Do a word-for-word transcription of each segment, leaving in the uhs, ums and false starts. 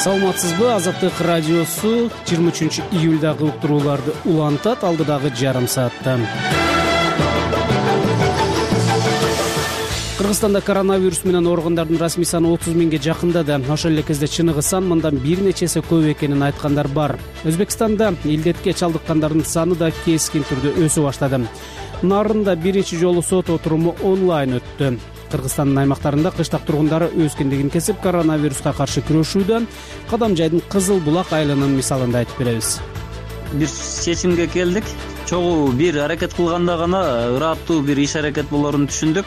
Саламатсызбы? Азаттык радиосу жыйырма үчүнчү июлдагы уктурууларды улантат алдыдагы жарым саатта. Кыргызстанда коронавирус менен ооругандардын расмий саны отуз миңге жакындады. Ошол эле кезде чыныгы сан мындан бир нече эсе көп экенин айткандар бар. Өзбекстанда илдетке чалдыккандардын саны да кескин түрдө өсө баштады. Нарында биринчи жолу сот отуруму онлайн өттү. Кыргызстандын аймактарында кыштак тургундары өскөндүгүн кесип, коронавируска каршы күрөшүүдө Кадамжайдын Кызыл булак айылынын мисалында айтып беребиз. Бир чечимге келдик. Чогуу бир аракет кылганда гана ыраттуу бир иш аракет болорун түшүндүк.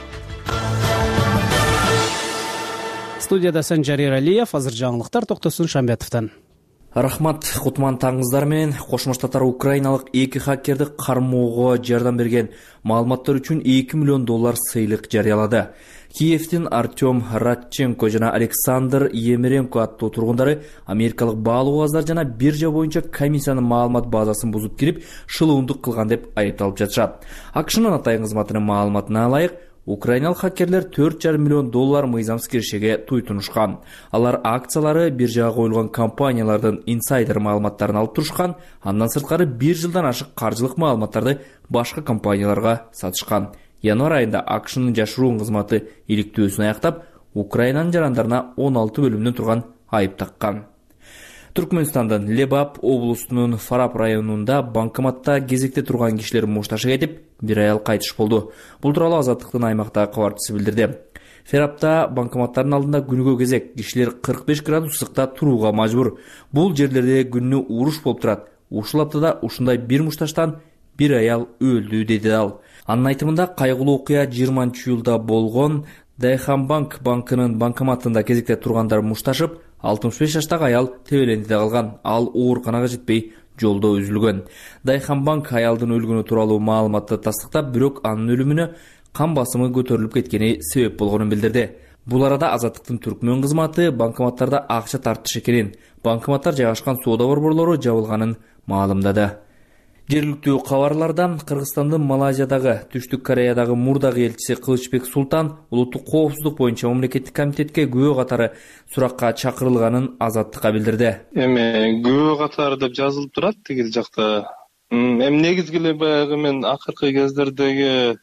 Студияда Санжар Эралиев, азыр жаңылыктар Токтосун Шамбетовдон. Рахмат, кутман таңыңыздар менен. Кошмо Штаттар украиналык эки хакерди кармоого жардам берген маалыматтар үчүн эки миллион доллар сыйлык жарыялады. Киевдин Артем Радченко жана Александр Емеренко аттуу тургундары америкалык баалооздар жана биржа боюнча комиссиянын маалымат базасын бузуп кирип, шылуундук кылган деп айыпталып жатышат. АКШнын атайын кызматынын маалыматына ылайык, украиналык хакерлер төрт жарым миллион доллар мыйзамсыз киришеге туйтунушкан. Алар акциялары биржага коюлган компаниялардын инсайдер маалыматтарын алып турушкан, андан сырткары бир жылдан ашык каржылык маалыматтарды башка компанияларга сатышкан. Январь айында АКШнын жашыруун кызматы иликтөөсүн аяктап, Украинанын жарандарына он алты бөлүмдөн турган айып таккан. Түркмөнстандын Лебап облусунун Фарап районунда банкоматта кезекте турган кишилер мушташы кетип, бир аял кайтыш болду. Бул тууралуу Азаттыктын аймактагы кабарчысы билдирди. Фарапта банкоматтардын алдында күнүгө кезек, кишилер кырк беш градус ысыкта турууга мажбур. Бул жерлерде күнү уруш болуп турат. Ушул аптада ушундай бир мушташтан бир аял өлдү, деди ал. Анын айтымында кайгылуу окуя жыйырманчы июлда болгон. Дайханбанк банкынын банкоматында кезекте тургандар мушташып, алтымыш беш жаштагы аял тебеленди да калган. Ал ооруканага жетпей жолдо үзүлгөн. Дайханбанк аялдын өлгөнү тууралуу маалыматты тастыктап, бирок анын өлүмүнө кан басымы көтөрүлүп кеткени себеп болгонун билдирди. Бул арада Азаттыктын түркмөн кызматы банкоматтарда акча тартыш экенин, банкоматтар жайгашкан соода борборлору жабылганын маалымдады. Жергиликтүү кабарлардан Кыргызстандын Малайзиядагы, Түштүк Кореядагы мурдагы элчиси Кылычбек Султан улуттук коопсуздук боюнча мамлекеттик комитетке күбө катары суракка чакырылганын Азаттыкка билдирди. Эми күбө катары деп жазылып турат тиги жакта. Эми негизги эле баягы мен акыркы кездердеги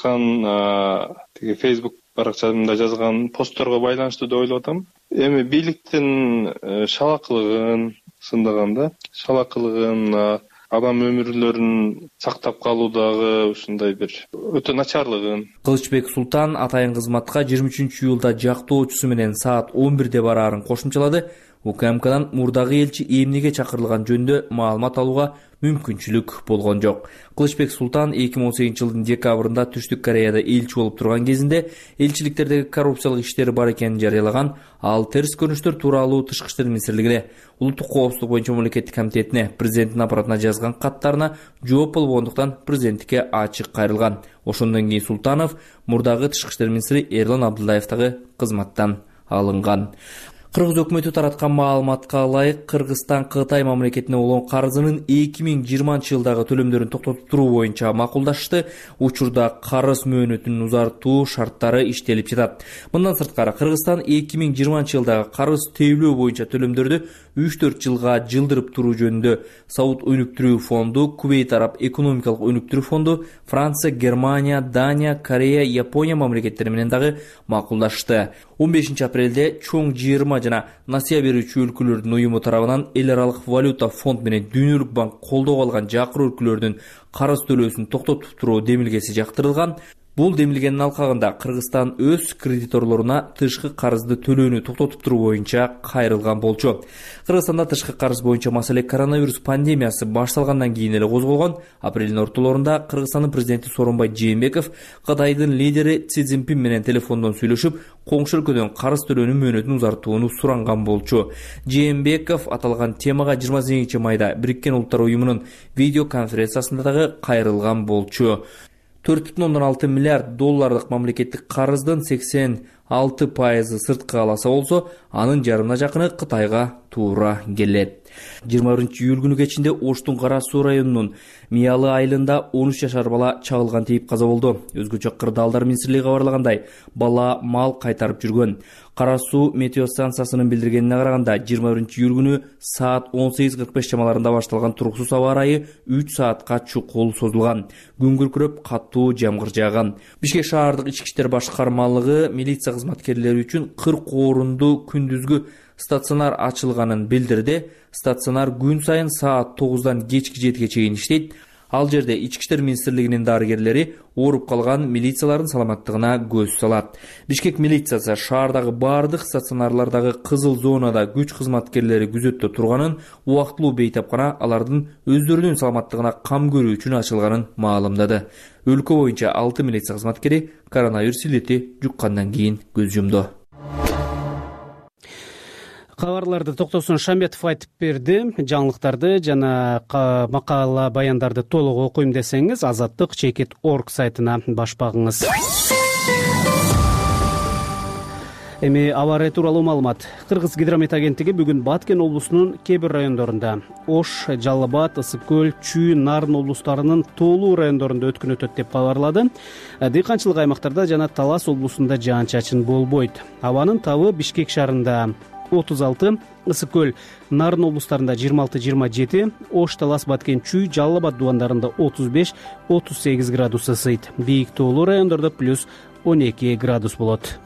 жазган тиги Facebook баракчамда жазган постторго байланыштуу деп ойлоп атам. Эми бийликтин шалакылыгын сындаганда, шалакылыгын адам өмүрлөрүн сактап калуудагы ушундай бир өтө начарлыгын. Кылычбек Султан атайын кызматка жыйырма үчүнчү июлда жактоочусу менен саат он бирде бараарын кошумчалады. УКМКдан мурдагы элчи эмнеге чакырылган жөнүндө маалымат алууга мүмкүнчүлүк болгон жок. Кылычбек Султан эки миң он сегизинчи жылдын декабрында Түштүк Кореяда элчи болуп турган кезинде элчиликтердеги коррупциялык иштери бар экенин жарыялаган. Ал терс көрүнүштөр тууралуу Тышкы иштер министрлигине, улуттук коопсуздук боюнча мамлекеттик комитетине, президенттин аппаратына жазган каттарына жооп болгондуктан президенттикке ачык кайрылган. Ошондон кийин Султанов мурдагы Тышкы иштер министри Эрлан Абдуллаевдагы кызматтан алынган. Кыргыз өкмөтү тараткан маалыматка ылайык, Кыргызстан Кытай мамлекетине болгон карызынын эки миң жыйырманчы жылдагы төлөмдөрүн токтотуп туруу боюнча макулдашты. Учурда карыз мөөнөтүн узартуу шарттары иштелип жатат. Мындан сырткары Кыргызстан эки миң жыйырманчы жылдагы карыз тейлөө боюнча төлөмдөрдү үч төрт жылга жылдырып туруу жөнүндө Сауд өнүктүрүү фонду, Кувейт Араб экономикалык өнүктүрүү фонду, Франция, Германия, Дания, Корея, Япония мамлекеттери менен дагы макулдашты. он бешинчи апрелде чоң жыйырма жана насыя берүүчү өлкөлөрдүн уюму тарабынан эл аралык валюта фонд менен Дүйнөлүк банк колдоого алган жакыр өлкөлөрдүн карыз төлөөсүн токтотуп туруу демилгеси жактырылган. Бул демилгенин алкагында Кыргызстан өз кредиторлоруна тышкы карызды төлөөнү токтотуп туруу боюнча кайрылган болчу. Кыргызстанда тышкы карыз боюнча маселе коронавирус пандемиясы башталгандан кийин эле козголгон. Апрелдин ортолорунда Кыргызстандын президенти Сооронбай Жээнбеков Кытайдын лидери Си Цзиньпин менен телефондон сүйлөшүп, коңшу өлкөдөн карыз төлөөнүн мөөнөтүн узартууну суранган болчу. Жээнбеков аталган темага жыйырма сегизинчи майда Бириккен Улуттар уюмунун видео конференциясында дагы кайрылган болчу. төрт бүтүн ондон алты миллиард доллардык мамлекеттик карыздын сексен алты пайызы сырткы аласа болсо, анын жарымына жакыны Кытайга туура келет. жыйырма биринчи июль күнү кечинде Оштун Кара Суу районунун Миялы айылында он үч жашар бала чагылган тийип каза болду. Өзгөчө Кырдаалдар министрлиги кабарлагандай, бала мал кайтарып жүргөн. Кара Суу метео станциясынын билдиргенине караганда, жыйырма биринчи июль күнү саат он сегиз кырк беш чамаларында башталган туруксуз аба ырайы үч саатка чукул созулган. Күн күркүрөп, катуу жамгыр жааган. Бишкек шаардык ички иштер башкармалыгы милиция кызматкерлери үчүн кырк орунду күндүзгү стационар ачылганын билдирди. Стационар күн сайын саат тогуздан кечки жетиге чейин иштейт. Ал жерде ички иштер министрлигинин дарыгерлери ооруп калган милициялардын саламаттыгына көз салат. Бишкек милициясы шаардагы бардык стационарлардагы кызыл зонада күч кызматкерлери күзөттө турганын, убактылуу бейтапкана алардын өздөрүнүн саламаттыгына кам көрүү үчүн ачылганын маалымдады. Өлкө боюнча алты милиция кызматкери коронавирус илдети жуккандан кийин көз жумду. Кабарларды Токтосун Шамбетов айтып берди. Жаңылыктарды жана макала баяндарды толук окуйм десеңиз, азаттык чекит точка орг сайтына баш багыңыз. Эми аба ырайы тууралуу маалымат. Кыргыз гидромет агенттиги бүгүн Баткен облусунун кээ бир райондорунда, Ош, Жалал Абад, Ысык көл, Чүй, Нарын облустарынын тоолуу райондорунда өткөн өтөт деп кабарлады. Дыйканчылык аймактарда жана Талас облусунда жаан-чачын болбойт. Абанын табы Бишкек шаарында отуз алты, Ысык көл, Нарын облустарында жыйырма алты жыйырма жети, Ош, Талас, Баткен, Чүй, Жалал Абад дубандарында отуз беш отуз сегиз градус ысыйт. Бийик тоолуу райондордо плюс он эки градус болот.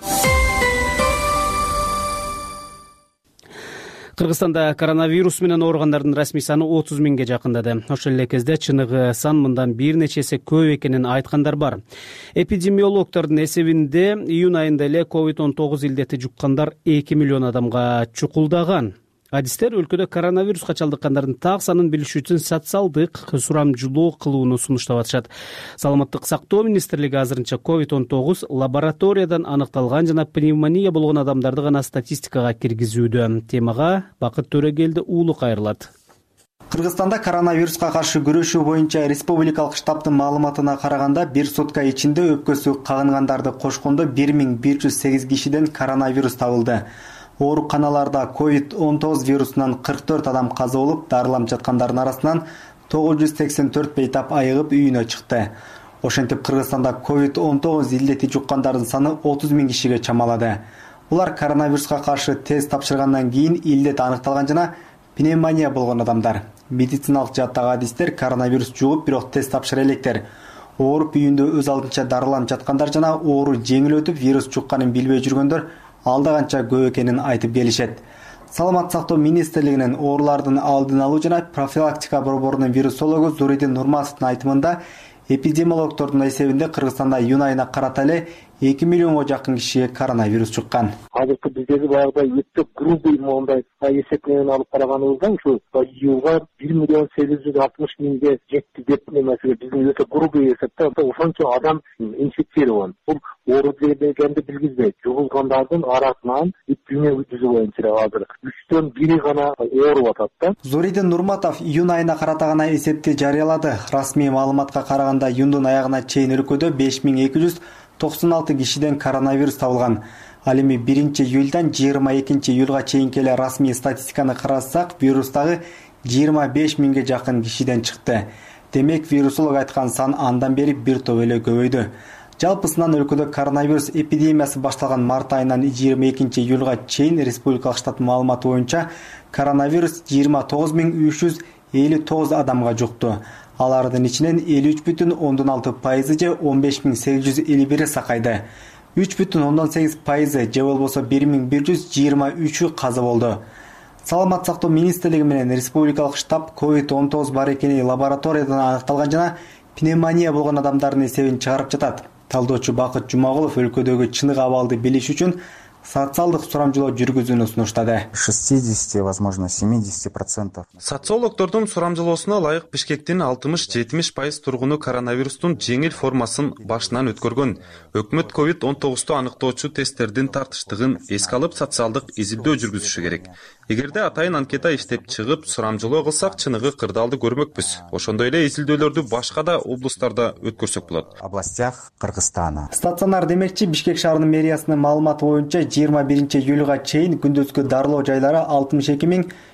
Кыргызстанда коронавирус менен ооругандардын расмий саны отуз миңге жакындады. Ошол эле кезде чыныгы сан мындан бир нече эсе көп экенин айткандар бар. Эпидемиологдордун эсебинде июнь айында эле ковид он тогуз илдети жуккандар эки миллион адамга чукулдаган. Адистер өлкөдө коронавируска чалдыккандардын так санын билиш үчүн социалдык сурамжылоо кылууну сунуштап атышат. Саламаттык сактоо министрлиги азырынча ковид он тогуз лабораториядан аныкталган жана пневмония болгон адамдарды гана статистикага киргизүүдө. Темага Бакыт Төрөгелди уулу кайрылат. Кыргызстанда коронавируска каршы күрөшүү боюнча республикалык штабтын маалыматына караганда бир сутка ичинде өпкөсү кагынгандарды кошкондо бир миң бир жүз сегиз кишиден коронавирус табылды. Ооруканаларда ковид он тогуз вирусунан кырк төрт адам каза болуп, дарыланып жаткандардын арасынан тогуз жүз сексен төрт бейтап айыгып үйүнө чыкты. Ошентип Кыргызстанда ковид он тогуз илдети жуккандардын саны отуз миң кишиге чамалады. Булар коронавируска каршы тест тапшыргандан кийин илдет аныкталган жана пневмония болгон адамдар. Медициналык жааттагы адистер коронавирус жугуп, бирок тест тапшыра электер. Ооруп үйүндө өз алдынча дарыланып жаткандар жана оору жеңил өтүп, вирус жукканын билбей жүргөндөр алда канча көп экенин айтып келишет. Саламат сактоо министрлигинин оорулардын алдын алуу жана профилактика борборунун вирусологу Зуридин Нурматовдун айтымында, эпидемиологдордун эсебинде Кыргызстанда июнь айына карата эле эки миллионго жакын кишиге коронавирус жуккан. Азыркы биздеги баягыдай өтө грубый моундай эсеп менен алып караганыбызда ушу июлга бир миллион сегиз жүз алтымыш миңге жетти деп эмеси биздин өтө грубый эсепте ошончо адам инфицирован. Бул оору экенди билгизбейт. Жугулгандардын арасынан дүйнө жүзү боюнча азыр үчтөн бири гана ооруп атат да. Зуридин Нурматов июнь айына карата гана эсепти жарыялады. Расмий маалыматка караганда июндун аягына чейин өлкөдө беш миң эки жүз токсон алты кишиден коронавирус табылган. Ал эми биринчи июльдан жыйырма экинчи июлга чейинки эле расмий статистиканы карасак, вирустагы жыйырма беш миңге жакын кишиден чыкты. Демек, вирусолог айткан сан андан бери бир топ эле көбөйдү. Жалпысынан өлкөдө коронавирус эпидемиясы башталган март айынан жыйырма экинчи июлга чейин республикалык штаттын маалыматы боюнча коронавирус жыйырма тогуз миң үч жүз элүү тогуз адамга жукту. Алардын ичинен элүү үч бүтүн ондон алты пайызы же он беш миң сегиз жүз элүү бири сакайды. үч бүтүн ондон сегиз пайызы же болбосо бир миң бир жүз жыйырма үчү каза болду. Саламат сактоо министрлиги менен республикалык штаб ковид он тогуз бар экени лабораториядан аныкталган жана пневмония болгон адамдардын эсебин чыгарып жатат. Талдоочу Бакыт Жумагулов өлкөдөгү чыныгы абалды билиш үчүн социалдык сурамжылоо жүргүзүүнү сунуштады. шестьдесят, возможно, семьдесят процентов. Социологдордун сурамжылоосуна ылайык Бишкектин алтымыш жетимиш пайыз тургуну коронавирустун жеңил формасын башынан өткөргөн. Өкмөт ковид он тогузду аныктоочу тесттердин тартыштыгын эске алып социалдык изилдөө жүргүзүшү керек. Эгерде атайын анкета иштеп чыгып, сурамжылоо кылсак, чыныгы кырдаалды көрмөкпүз. Ошондой эле изилдөөлөрдү башка да облустарда өткөрсөк болот. Областях Кыргызстана. Стационар демекчи, Бишкек шаарынын мэриясынын маалыматы боюнча жыйырма биринчи июлга чейин күндүзгү дарылоо жайлары алтымыш эки миң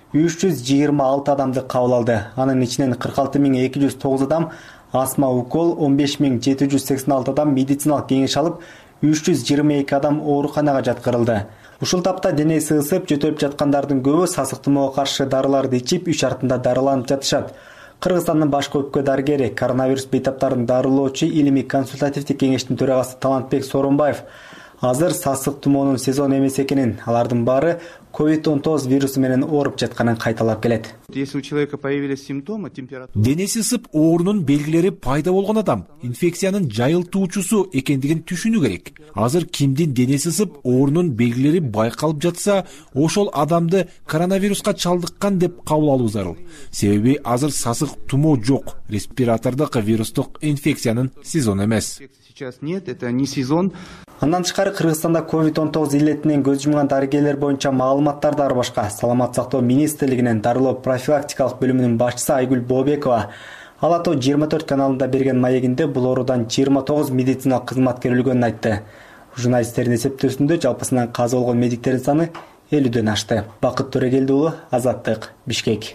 үч жүз жыйырма алты адамды кабыл алды. Анын ичинен кырк алты миң эки жүз тогуз адам астма укол, он беш миң жети жүз сексен алты адам медициналык кеңеш алып, үч жүз жыйырма эки адам ооруканага жаткырылды. Ушул тапта денеси ысып жөтөлүп жаткандардын көбү сасык тумоого каршы дарыларды ичип, үй шартында дарыланып жатышат. Кыргызстандын башкы өпкө дарыгери, коронавирус бейтаптарын дарылоочу илимий консультативдик кеңештин төрагасы Талантбек Сооронбаев азыр сасык тумоонун сезону эмес экенин, алардын баары ковид он тогуз вирусу менен ооруп жатканын кайталап келет. Если у человека появились симптомы, температура... Денеси ысып, оорунун белгилери пайда болгон адам инфекциянын жайылтуучусу экендигин түшүнүү керек. Азыр кимдин денеси ысып, оорунун белгилери байкалып жатса, ошол адамды коронавируска чалдыккан деп кабыл алуу зарыл. Себеби азыр сасык тумоо жок, респиратордук вирустук инфекциянын сезону эмес. Сейчас нет, это не сезон. Андан тышкары Кыргызстанда ковид он тогуз илетинен көз жумган дарыгерлер боюнча маалыматтар да бар башка. Саламат сактоо министрлигинин дарылоо профилактикалык бөлүмүнүн башчысы Айгүл Бообекова Алато жыйырма төрт каналында берген маегинде бул оорудан жыйырма тогуз медициналык кызматкер өлгөнүн айтты. Журналисттердин эсептөөсүндө жалпысынан каза болгон медиктердин саны элүүдөн ашты. Бакыт Төрөгелди уулу, Азаттык, Бишкек.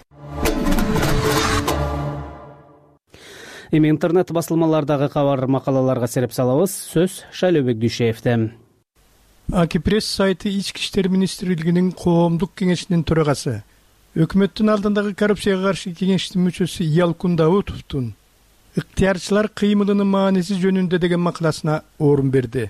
Эми интернет басылмалардагы кабар макалаларга сереп салабыз. Сөз Шайлообек Дүйшеевде. Аки пресс сайты Ички иштер министрлигинин коомдук кеңешинин төрагасы, өкмөттүн алдындагы коррупцияга каршы кеңештин мүчөсү Ялкун Даутовдун ыктыярчылар кыймылынын мааниси жөнүндө деген макаласына орун берди.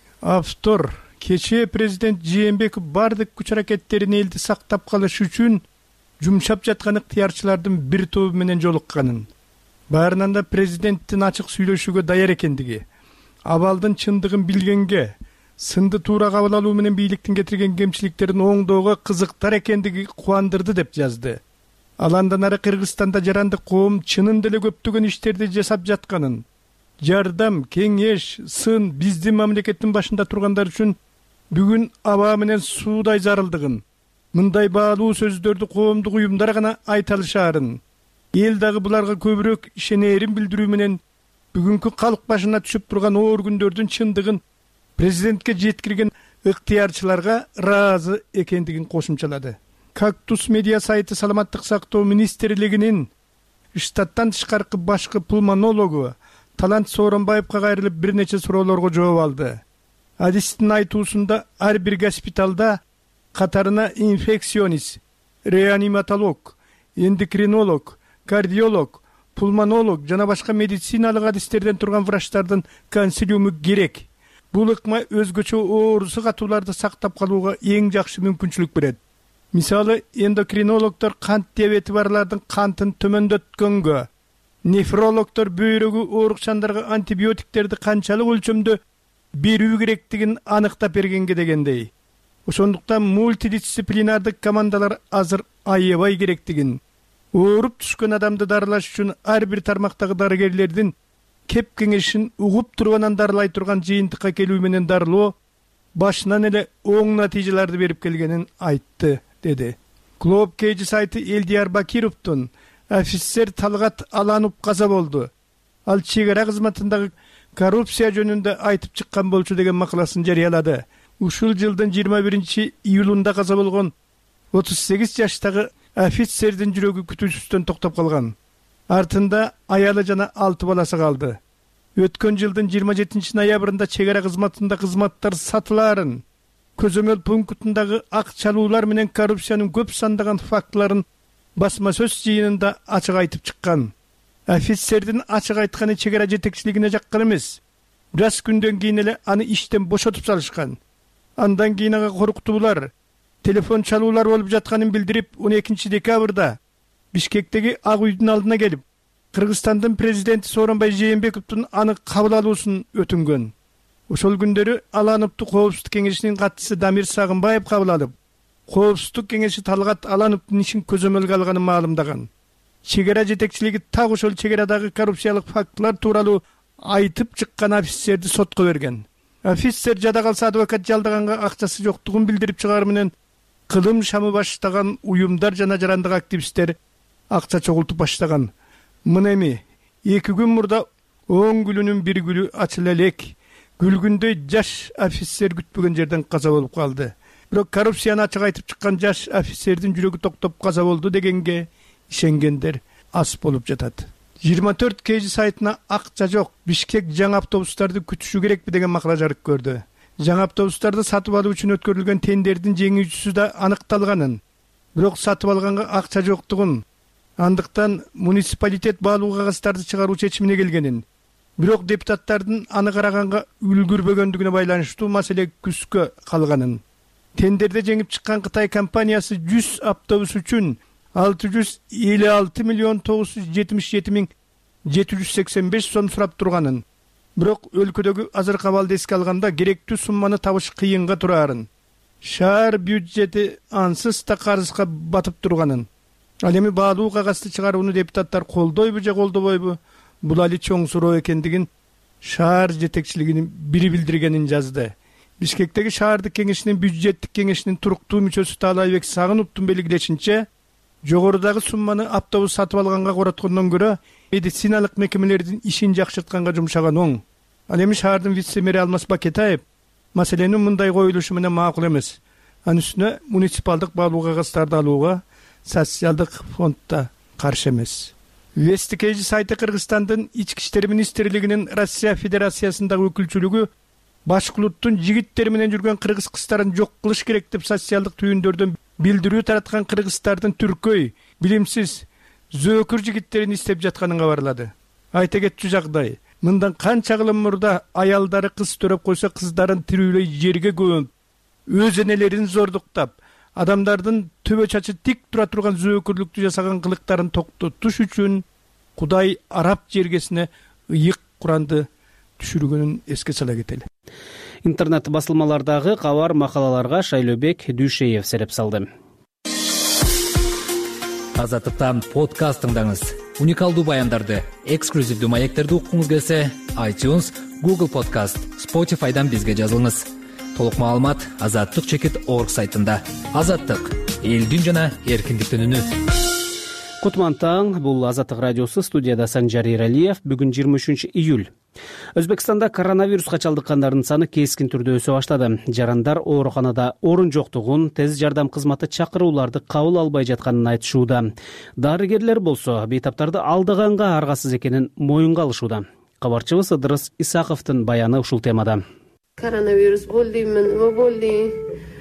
Автор кечээ президент Жээнбеков бардык күч аракеттерин элди сактап калыш үчүн жумшап жаткан ыктыярчылардын бир тобу менен жолукканын, баарынан да президенттин ачык сүйлөшүүгө даяр экендиги, абалдын чындыгын билгенге, сынды туура кабыл алуу менен бийликтин кетирген кемчиликтерин оңдоого кызыктар экендиги кубандырды деп жазды. Ал андан ары Кыргызстанда жарандык коом чынында эле көптөгөн иштерди жасап жатканын, жардам, кеңеш, сын биздин мамлекеттин башында тургандар үчүн бүгүн аба менен суудай зарылдыгын, мындай баалуу сөздөрдү коомдук уюмдар гана айта алышаарын, эл дагы буларга көбүрөөк ишенээрин билдирүү менен бүгүнкү калк башына түшүп турган оор күндөрдүн чындыгын президентке жеткирген ыктыярчыларга ыраазы экендигин кошумчалады. Кактус медиа сайты саламаттык сактоо министрлигинин штаттан тышкаркы башкы пулмонологу Талант Сооронбаевга кайрылып бир нече суроолорго жооп алды. Адистин айтуусунда ар бир госпиталда катарына инфекционист, реаниматолог, эндокринолог, кардиолог, пулмонолог жана башка медициналык адистерден турган врачтардын консилиуму керек. Бул ыкма өзгөчө оорусу катууларды сактап калууга эң жакшы мүмкүнчүлүк берет. Мисалы, эндокринологдор кант диабети барлардын кантын төмөндөткөнгө, нефрологдор бөйрөгү оорукчандарга антибиотиктерди канчалык өлчөмдө берүү керектигин аныктап бергенге дегендей. Ошондуктан мультидисциплинардык командалар азыр аябай керектигин, ооруп түшкөн адамды дарылаш үчүн ар бир тармактагы дарыгерлердин кеп кеңешин угуп турганан дарылай турган жыйынтыкка келүү менен дарылоо башынан эле оң натыйжаларды берип келгенин айтты, деди. Globe Cage сайты Элдияр Бакировдун офицер Талгат Аланов каза болду. Ал чегара кызматындагы коррупция жөнүндө айтып чыккан болчу деген макаласын жарыялады. Ушул жылдын жыйырма биринчи июлунда каза болгон отуз сегиз жаштагы офицердин жүрөгү күтүүсүздөн токтоп калган. Артында аялы жана алты баласы калды. Өткөн жылдын жыйырма жетинчи ноябрында чегара кызматында кызматтар сатыларын, көзөмөл пунктундагы акчалуулар менен коррупциянын көп сандаган фактыларын басма сөз жыйынында ачык айтып чыккан. Офицердин ачык айтканы чегара жетекчилигине жаккан эмес. Бир аз күндөн кийин эле аны иштен бошотуп салышкан. Андан кийин ага коркутуулар, телефон чалуулар болуп жатканын билдирип, он экинчи декабрда Бишкектеги Ак үйдүн алдына келип, Кыргызстандын президенти Сооронбай Жээнбековдун аны кабыл алуусун өтүнгөн. Ошол күндөрү Алановду Коопсуздук кеңешинин катчысы Дамир Сагынбаев кабыл алып, Коопсуздук кеңеши Талгат Алановдун ишин көзөмөлгө алганын маалымдаган. Чегара жетекчилиги так ошол чегарадагы коррупциялык фактылар тууралуу айтып чыккан офицерди сотко берген. Офицер жада калса адвокат жалдаганга акчасы жоктугун билдирип чыгаар менен кылым шамы баштаган уюмдар жана жарандык активисттер акча чогултуп баштаган. Мына эми эки күн мурда оң гүлүнүн бир гүлү ачыла элек, гүлгүндөй жаш офицер күтпөгөн жерден каза болуп калды. бирок коррупцияны ачык айтып чыккан жаш офицердин жүрөгү токтоп каза болду дегенге ишенгендер аз болуп жатат. жыйырма төрт кж сайтына акча жок, Бишкек жаңы автобустарды күтүшү керекпи деген макала жарык көрдү. Жаңы автобустарды сатып алуу үчүн өткөрүлгөн тендердин жеңүүчүсү да аныкталганын, бирок сатып алганга акча жоктугун, андыктан муниципалитет баалуу кагаздарды чыгаруу чечимине келгенин, бирок депутаттардын аны караганга үлгүрбөгөндүгүнө байланыштуу маселе күзгө калганын, тендерде жеңип чыккан Кытай компаниясы жүз автобус үчүн алты жүз элүү алты миллион тогуз жүз жетимиш жети миң жети жүз сексен беш сом сурап турганын, бирок өлкөдөгү азыркы абалды эске алганда керектүү сумманы табыш кыйынга турарын, шаар бюджети ансыз да карызга батып турганын, ал эми баалуу кагазды чыгарууну депутаттар колдойбу же колдобойбу, бул али чоң суроо экендигин шаар жетекчилигинин бири билдиргенин жазды. Бишкектеги шаардык кеңешинин бюджеттик кеңешинин туруктуу мүчөсү Таалайбек Сагыновдун белгилешинче, жогорудагы сумманы автобус сатып алганга короткондон көрө медициналык мекемелердин ишин жакшыртканга жумшаган оң. Ал эми шаардын вице-мэри Алмаз Бакетаев маселенин мындай коюлушу менен макул эмес. Анын үстүнө муниципалдык баалуу кагаздарды алууга социалдык фондда каршы эмес. Вести кж сайты Кыргызстандын ички иштер министрлигинин Россия Федерациясындагы өкүлчүлүгү башкулуттун жигиттери менен жүргөн кыргыз кыздарын жок кылыш керек деп социалдык түйүндөрдөн билдирүү тараткан кыргыздардын түркөй, билимсиз, зөөкүр жигиттерин издеп жатканын кабарлады. Айта кетчү жагдай, мындан канча кылым мурда аялдары кыз төрөп койсо кыздарын тирүүлөй жерге көмүп, өз энелерин зордуктап, адамдардын төбө чачы тик тура турган зөөкүрлүктү жасаган кылыктарын токтотуш үчүн Кудай араб жергесине ыйык Куранды түшүргөнүн эске сала кетели. Интернет басылмалардагы кабар макалаларга Шайлообек Дүйшеев сереп салды. Азаттыктан подкаст тыңдаңыз. Уникалдуу баяндарды, эксклюзивдүү маектерди уккуңуз келсе, iTunes, Google Podcast, Spotify'дан бизге жазылыңыз. Толук маалымат азаттык чекит орг сайтында. Азаттык — элдин жана эркиндиктин үнү. Кутман таң, бул Азаттык радиосу, студияда Санжар Иралиев. Бүгүн жыйырма үчүнчү июль. Өзбекстанда коронавируска чалдыккандардын саны кескин түрдө өсө баштады. Жарандар ооруканада орун жоктугун, тез жардам кызматы чакырууларды кабыл албай жатканын айтышууда. Дарыгерлер болсо бейтаптарды алдыганга аргасыз экенин моюнга алышууда. Кабарчыбыз Ыдырыс Исаковдун баяны ушул темада. Коронавирус болду, мен болду.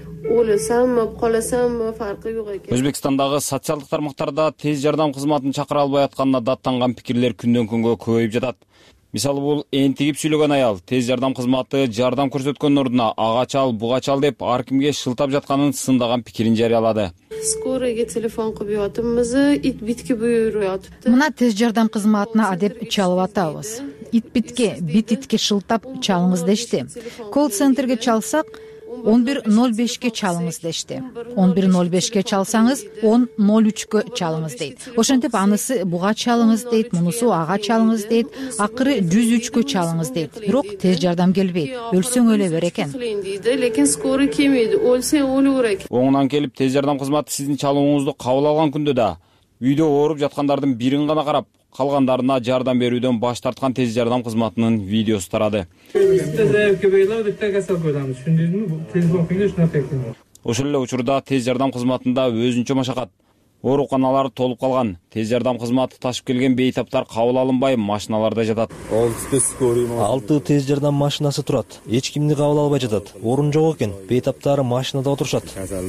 Өзбекстандагы социалдык тармактарда тез жардам кызматын чакыра албай атканына даттанган пикирлер күндөн күнгө көбөйүп жатат. Мисалы бул энтигип сүйлөгөн аял тез жардам кызматы жардам көрсөткөн ордуна ага чал, буга чал деп ар кимге шылтап жатканын сындаган пикирин жарыялады. Скорыйга телефон кылып атабыз, ит битке буйруп атыпты. Мына тез жардам кызматына адеп чалып атабыз. Ит битке, бит итке шылтап чалыңыз дешти. Колл-центрге чалсак он бир ноль бешке чалыңыз дешти. он бир ноль бешке чалсаңыз он ноль үчкө чалыңыз дейт. Ошентип анысы буга чалыңыз дейт, мунусу ага чалыңыз дейт, акыры жүз үчкө чалыңыз дейт. Бирок тез жардам келбейт. Өлсөң өлө бер экен. Лекин скорый келмейди. Өлсөң өлө бер экен. Оңунан келип тез жардам кызматы сиздин чалууңузду кабыл алган күндө да үйдө ооруп жаткандардын бирин гана карап, калгандарына жардам берүүдөн баш тарткан тез жардам кызматынын видеосу тарады. Ошол эле учурда тез жардам кызматында өзүнчө машакат. Ооруканалар толуп калган. Тез жардам кызматы ташып келген бейтаптар кабыл алынбай машиналарда жатат. алты тез жардам машинасы турат. Эч кимди кабыл албай жатат. Орун жок экен. Бейтаптары машинада отурушат.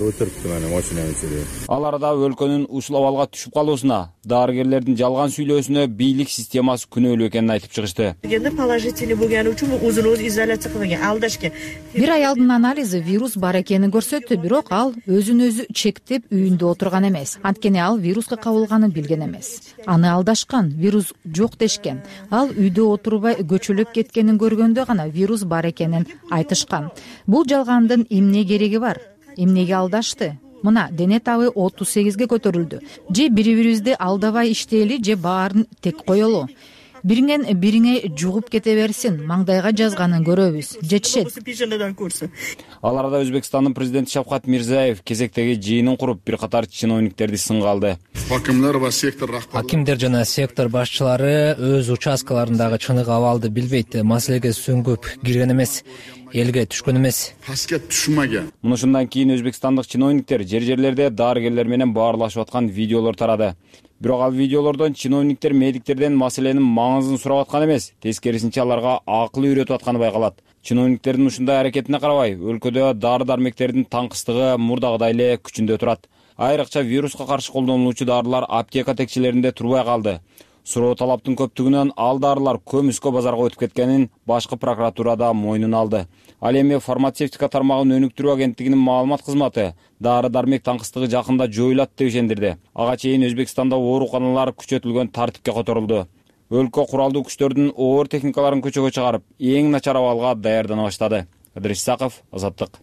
Ал арада өлкөнүн ушул абалга түшүп калуусуна, дарыгерлердин жалган сүйлөөсүнө бийлик системасы күнөөлүү экенин айтып чыгышты. Положительный болгон үчүн өзүн өзү изоляция кылган, алдашка. Бир аялдын анализи вирус бар экенин көрсөттү, бирок ал өзүн өзү чектеп үйүндө отурган эмес. Анткени ал вируска кабылганын билген эмес. Аны алдашкан, вирус жок дешкен. Ал үйдө отурбай көчөлөп кеткенин көргөндө гана вирус бар экенин айтышкан. Бул жалгандын эмне кереги бар? Эмнеге алдашты? Мына дене табы отуз сегизге көтөрүлдү. Же бири-бирибизди алдабай иштейли, же баарын тек коелу. Бириңен бириңе жугуп кете берсин, маңдайга жазганын көрөбүз. Жетишет. Ал арада Өзбекстандын президенти Шавкат Мирзиёев кезектеги жыйынын куруп, бир катар чиновниктерди сынга алды. Акимдер жана сектор башчылары өз участкаларындагы чыныгы абалды билбейт, маселеге сүңгүп кирген эмес. элге түшкөн эмес. Мунушундан кийин өзбекстандык чиновниктер жер жерлерде дарыгерлер менен баарлашып аткан видеолор тарады. Бирок ал видеолордон чиновниктер медиктерден маселенин маңызын сурап аткан эмес, тескерисинче аларга акыл үйрөтүп атканы байкалат. Чиновниктердин ушундай аракетине карабай, өлкөдө дары-дармектердин таңкыстыгы мурдагыдай эле күчүндө турат. Айрыкча вируска каршы колдонулуучу дарылар аптека текчелеринде турбай калды. Суроо талаптын көптүгүнөн ал дарылар көмүскө базарга өтүп кеткенин башкы прокуратурада мойнуна алды. Ал эми фармацевтика тармагын өнүктүрүү агенттигинин маалымат кызматы дары-дармек таңкыстыгы жакында жоюлат деп ишендирди. Ага чейин Өзбекстанда ооруканалар күчөтүлгөн тартипке которулду. Өлкө куралдуу күчтөрдүн оор техникаларын көчөгө чыгарып, эң начар абалга даярдана баштады. Кадыр Исаков, Азаттык.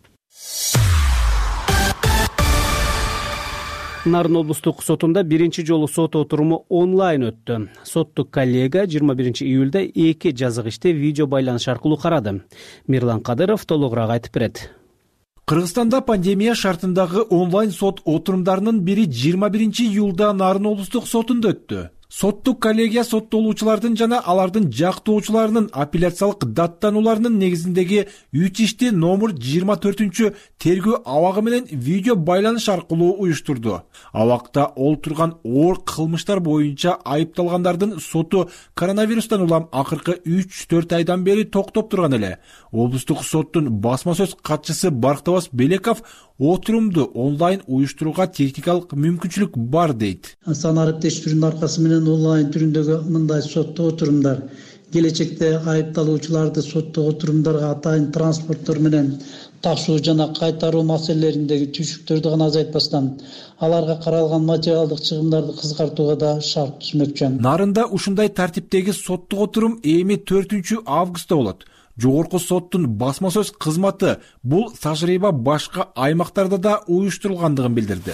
Нарын облустук сотунда биринчи жолу сот отуруму онлайн өттү. Соттук коллега жыйырма биринчи июлда эки жазык ишти видео байланыш аркылуу карады. Мирлан Кадыров толугураак айтып берет. Кыргызстанда пандемия шартындагы онлайн сот отурумдарынын бири жыйырма биринчи июлда Нарын облустук сотунда өттү. Соттук коллегия соттолуучулардын жана алардын жактоочуларынын апелляциялык даттанууларынын негизиндеги үч ишти номер жыйырма төртүнчү тергөө абагы менен видео байланыш аркылуу уюштурду. Абакта ол турган оор кылмыштар боюнча айыпталгандардын соту коронавирустан улам акыркы үч төрт айдан бери токтоп турган эле. Облустук соттун басма сөз катчысы Барктабас Белеков отурумду онлайн уюштурууга техникалык мүмкүнчүлүк бар дейт. Санариптештирүүнүн аркасы менен онлайн түрүндөгү мындай соттуу отурумдар келечекте айыпталуучуларды соттуу отурумдарга атайын транспорттор менен ташуу жана кайтаруу маселелериндеги түйшүктөрдү гана азайтпастан аларга каралган материалдык чыгымдарды кыскартууга да шарт түзмөкчү. Нарында ушундай тартиптеги соттук отурум эми төртүнчү августта болот. Жогорку соттун басма сөз кызматы бул тажрыйба башка аймактарда да уюштурулгандыгын билдирди.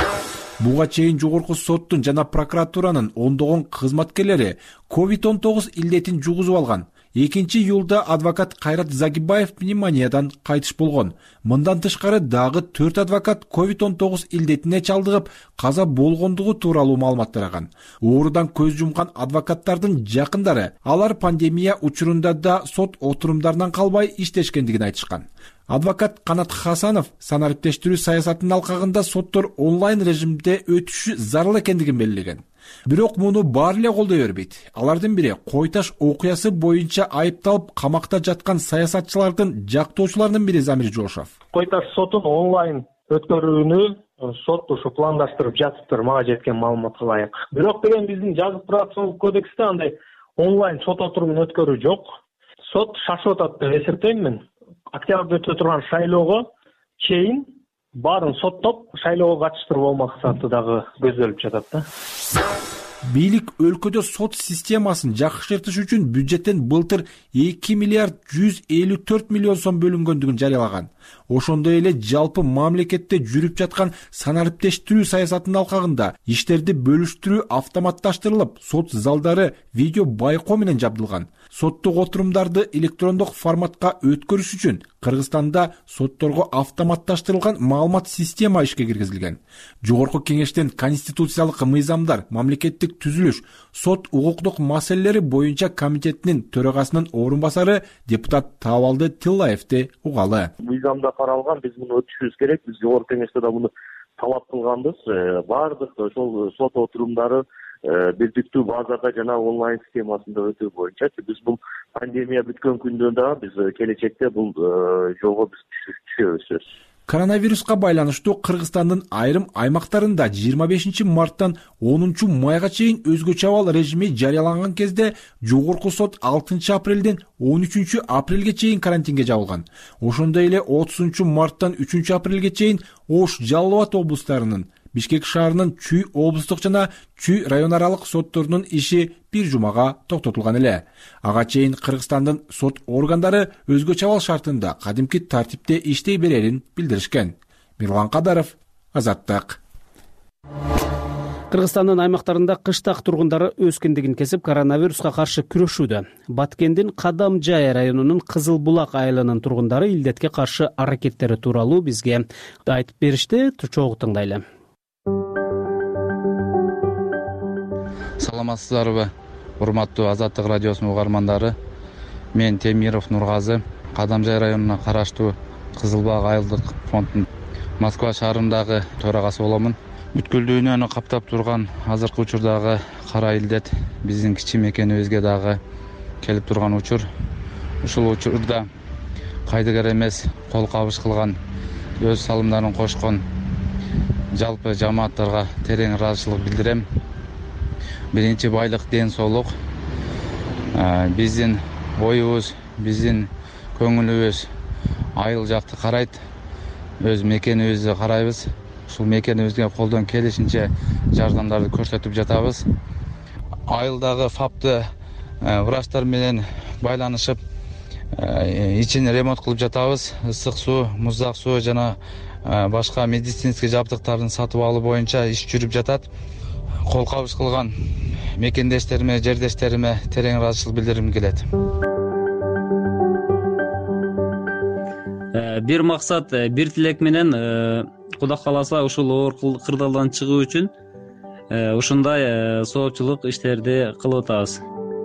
Буга чейин жогорку соттун жана прокуратуранын ондогон кызматкерлери ковид он тогуз илдетин жугузуп алган. экинчи июлда адвокат Кайрат Загибаев пневмониядан кайтыш болгон. Мындан тышкары дагы төрт адвокат ковид он тогуз илдетине чалдыгып каза болгондугу тууралуу маалымат тараган. Оорудан көз жумган адвокаттардын жакындары алар пандемия учурунда да сот отурумдарынан калбай иштешкендигин айтышкан. Адвокат Канат Хасанов санариптештирүү саясатынын алкагында соттор онлайн режимде өтүшү зарыл экендигин белгилеген. Бирок муну баары эле колдой бербейт. Алардын бири Кой Таш окуясы боюнча айыпталып камакта жаткан саясатчылардын жактоочуларынын бири Замир Жошов. Кой Таш сотун онлайн өткөрүүнү сот ушу пландаштырып жатыптыр, мага жеткен маалыматка ылайык. Бирок деген биздин жазык процессуалдык кодексте андай онлайн сот отурумун өткөрүү жок. Сот шашып атат деп эсептейм мен. Октябрда өтө турган шайлоого чейин баарын соттоп, шайлоого катыштырып алуу максаты дагы көзделип жатат да. Бийлик өлкөдө сот системасын жакшыртыш үчүн бюджеттен былтыр эки миллиард жүз элүү төрт миллион сом бөлүнгөндүгүн жарыялаган. Ошондой эле жалпы мамлекетте жүрүп жаткан санариптештирүү саясатынын алкагында иштерди бөлүштүрүү автоматташтырылып, сот залдары видео байкоо менен жабдылган. Соттук отурумдарды электрондук форматка өткөрүш үчүн Кыргызстанда сотторго автоматташтырылган маалымат система ишке киргизилген. Жогорку кеңештен конституциялык мыйзамдар, мамлекеттик түзүлүш, сот укуктук маселелери боюнча комитетинин төрагасынын орун басары депутат Таабалды Тиллаевди угалы. Мыйзамда каралган, биз муну өтүшүбүз керек. Биз жогорку кеңеште да муну талап кылганбыз. Бардык ошол сот отурумдары бирдиктүү базада жана онлайн системасында өтүү боюнча биз бул пандемия бүткөн күндө да биз келечекте бул жолго биз түшөбүз. Коронавируска байланыштуу Кыргызстандын айрым аймактарында жыйырма бешинчи марттан онунчу майга чейин өзгөчө абал режими жарыяланган кезде жогорку сот алтынчы апрелден он үчүнчү апрелге чейин карантинге жабылган. Ошондой эле отузунчу марттан үчүнчү апрелге чейин Ош, Жалал Абад облустарынын, Бишкек шаарынын Чүй облустук жана Чүй район аралык сотторунун иши бир жумага токтотулган эле. Ага чейин Кыргызстандын сот органдары өзгөчө абал шартында кадимки тартипте иштей берерин билдиришкен. Мирлан Кадаров, Азаттык. Кыргызстандын аймактарында кыштак тургундары өскүндүгүн кесип коронавируска каршы күрөшүүдө. Баткендин Кадамжай районунун Кызыл Булак айылынын тургундары илдетке каршы аракеттери тууралуу бизге айтып беришти. Чогуу тыңдайлы. Саламатсыздарбы, урматтуу Азаттык радиосунун угармандары? Мен Темиров Нургазы, Кадамжай районуна караштуу Кызыл Баг айылдык фондунун Москва шаарындагы төрагасы боломун. Бүткүл дүйнөнү каптап турган азыркы учурдагы кара илдет биздин кичи мекенибизге дагы келип турган учур. Ушул учурда кайдыгер эмес кол кабыш кылган, өз салымдарын кошкон жалпы жамааттарга терең ыраазычылык билдирем. Биринчи байлык, ден соолук. Биздин оюбуз, биздин көңүлүбүз айыл жакты карайт. Өз мекенибизди карайбыз. Ушул мекенибизге колдон келишинче жардамдарды көрсөтүп жатабыз. Айылдагы фапты врачтар менен байланышып, ичин ремонт кылып жатабыз. Ысык суу, муздак суу жана башка медицинский жабдыктардын сатып алуу боюнча иш жүрүп жатат. Кол кабыш кылган мекендештериме, жердештериме терең ыраазычылык билдиргим келет. Бир максат, бир тилек менен Кудай кааласа ушул оор кырдаалдан чыгуу үчүн ушундай соопчулук иштерди кылып атабыз.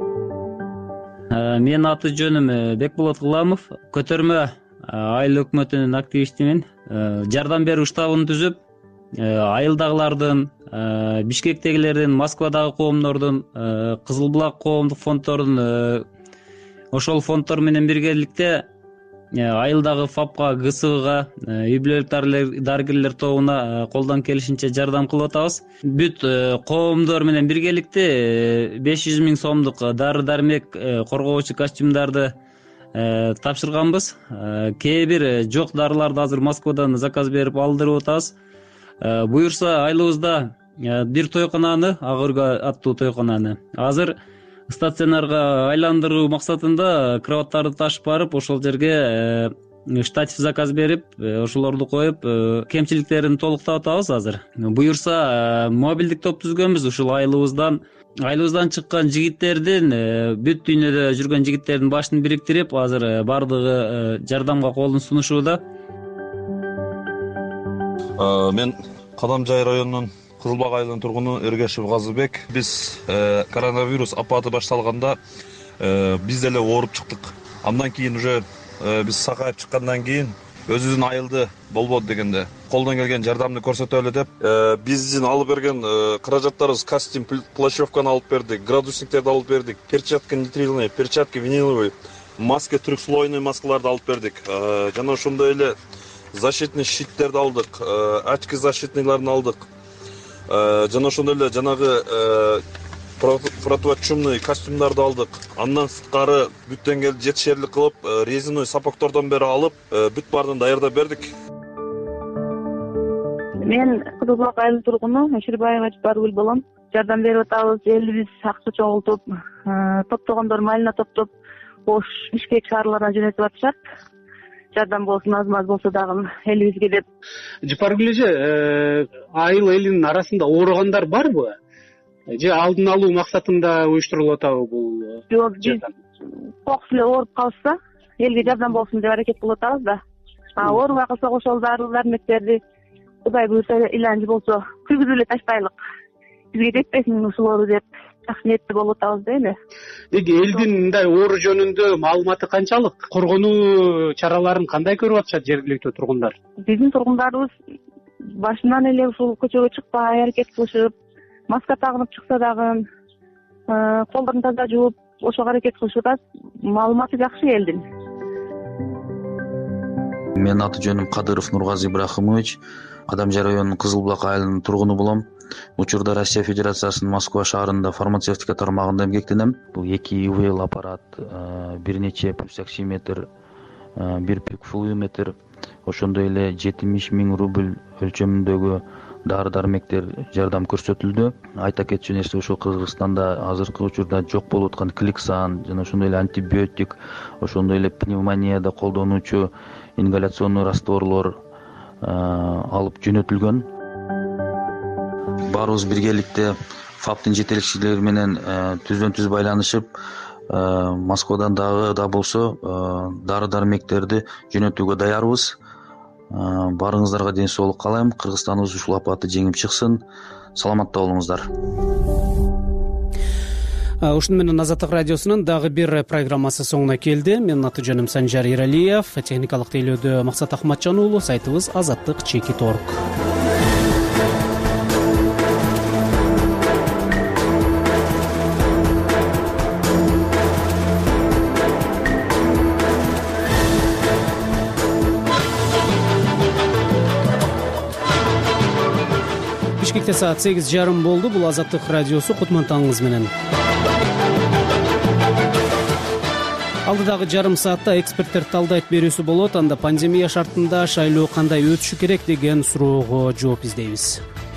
Менин аты жөнүм Бекболот Кыламов, көтөрмө айыл өкмөтүнүн активистимин. Жардам берүү штабын түзүп, айылдагылардын, Бишкектегилердин, Москвадагы коомдордун, Кызыл Булак коомдук фонддордун ошол фонддор менен биргеликте айылдагы фапка, ГСВга, үй бүлөлүк дарыгерлер тобуна колдон келишинче жардам кылып атабыз. Бүт коомдор менен биргеликте беш жүз миң сомдук дары дармек, коргоочу костюмдарды тапшырганбыз. Кээ бир жок дарыларды азыр Москвадан заказ берип алдырып атабыз. Буюрса айылыбызда бир тойкананы, Агырга аттуу тойкананы азыр стационарга айландыруу максатында кроваттарды ташып барып, ошол жерге штатив заказ берип, ошолорду коюп, кемчиликтерин толуктап атабыз азыр. Буюрса мобилдик топ түзгөнбүз. Ушул айылыбыздан айылыбыздан чыккан жигиттердин, бүт дүйнөдө жүргөн жигиттердин башын бириктирип, азыр бардыгы жардамга колун сунушууда. Мен Кадамжай районунун Кызыл Баг айылынын тургуну Эргешев Газыбек. Биз коронавирус апаты башталганда биз деле ооруп чыктык. Андан кийин уже биз сакайып чыккандан кийин өзүбүздүн айылды болбоду дегенде колдон келген жардамды көрсөтөлү деп биздин алып берген каражаттарыбыз костюм, плащевканы алып бердик, градусниктерди алып бердик, перчатка нитрилный, перчатка виниловый, маска трехслойный маскаларды алып бердик. Жана ошондой эле защитный щиттерди алдык, очки защитныйларын алдык. Жана ошондой эле жанагы противочумный костюмдарды алдык. Андан сырткары бүт деңгээлди жетишерлик кылып, резиновый сапогтордон бери алып, бүт баарын даярдап бердик. Мен Кызыл Булак айылынын тургуну Меширбаева Баргүл болом. Жардам берип атабыз. Элибиз акча чогултуп, топтогондор майына топтоп, Ош, Бишкек шаарларына жөнөтүп атышат. Жардам болсун, аз-маз болсо дагы элибизге деп. Жапаргүл эже, айыл элинин арасында ооругандар барбы? Же алдын алуу максатында уюштурулуп атабы бул? Жок, биз кокус эле ооруп калса, элге жардам болсун деп аракет кылып атабыз да. Оорубай калсак ошол дарылы дармектерди Кудай буюрса иланчы болсо күйгүзүп эле таштайлык. Бизге жетпесин ушулорду деп жакшы ниеттүү болуп атабыз да эле. Деги элдин мындай оору жөнүндө маалыматы канчалык? Коргонуу чараларын кандай көрүп атышат жергиликтүү тургундар? Биздин тургундарыбыз башынан эле ушул көчөгө чыкпай аракет кылышып, маска тагынып чыкса дагы, колдорун таза жууп, ошого аракет кылышып атат. Маалыматы жакшы элдин. Менин аты жөнүм Кадыров Нургазы Ибрахимович, Кадамжай районунун Кызыл Булак айылынын тургуну болом. Учурда Россия Федерациясынын Москва шаарында фармацевтика тармагында эмгектенем. Бул эки ай ви эл аппарат, бир нече пульс оксиметр, бир пикфлуиметр, ошондой эле жетимиш миң рубль өлчөмүндөгү дары дармектер жардам көрсөтүлдү. Айта кетчү нерсе, ушул Кыргызстанда азыркы учурда жок болуп аткан Кликсан жана ошондой эле антибиотик, ошондой эле пневмонияда колдонуучу ингаляционный растворлор алып жөнөтүлгөн. Баарыбыз биргеликте фаптын жетекчилери менен түздөн түз байланышып, Москвадан дагы да болсо дары дармектерди жөнөтүүгө даярбыз. Баарыңыздарга ден соолук каалайм. Кыргызстаныбыз ушул апатты жеңип чыксын. Саламатта болуңуздар. ушуну менен Азаттык радиосунун дагы бир программасы соңуна келди. Менин аты жөнүм Санжар Иралиев, техникалык тейлөөдө Максат Ахматжан уулу, сайтыбыз азаттык чекит орг. Бишкекте саат сегиз жарым болду. Бул Азаттык радиосу, кутман таңыңыз менен. Алдыдагы жарым саатта эксперттер талдайт берүүсү болот. Анда пандемия шартында шайлоо кандай өтүшү керек деген суроого жооп издейбиз.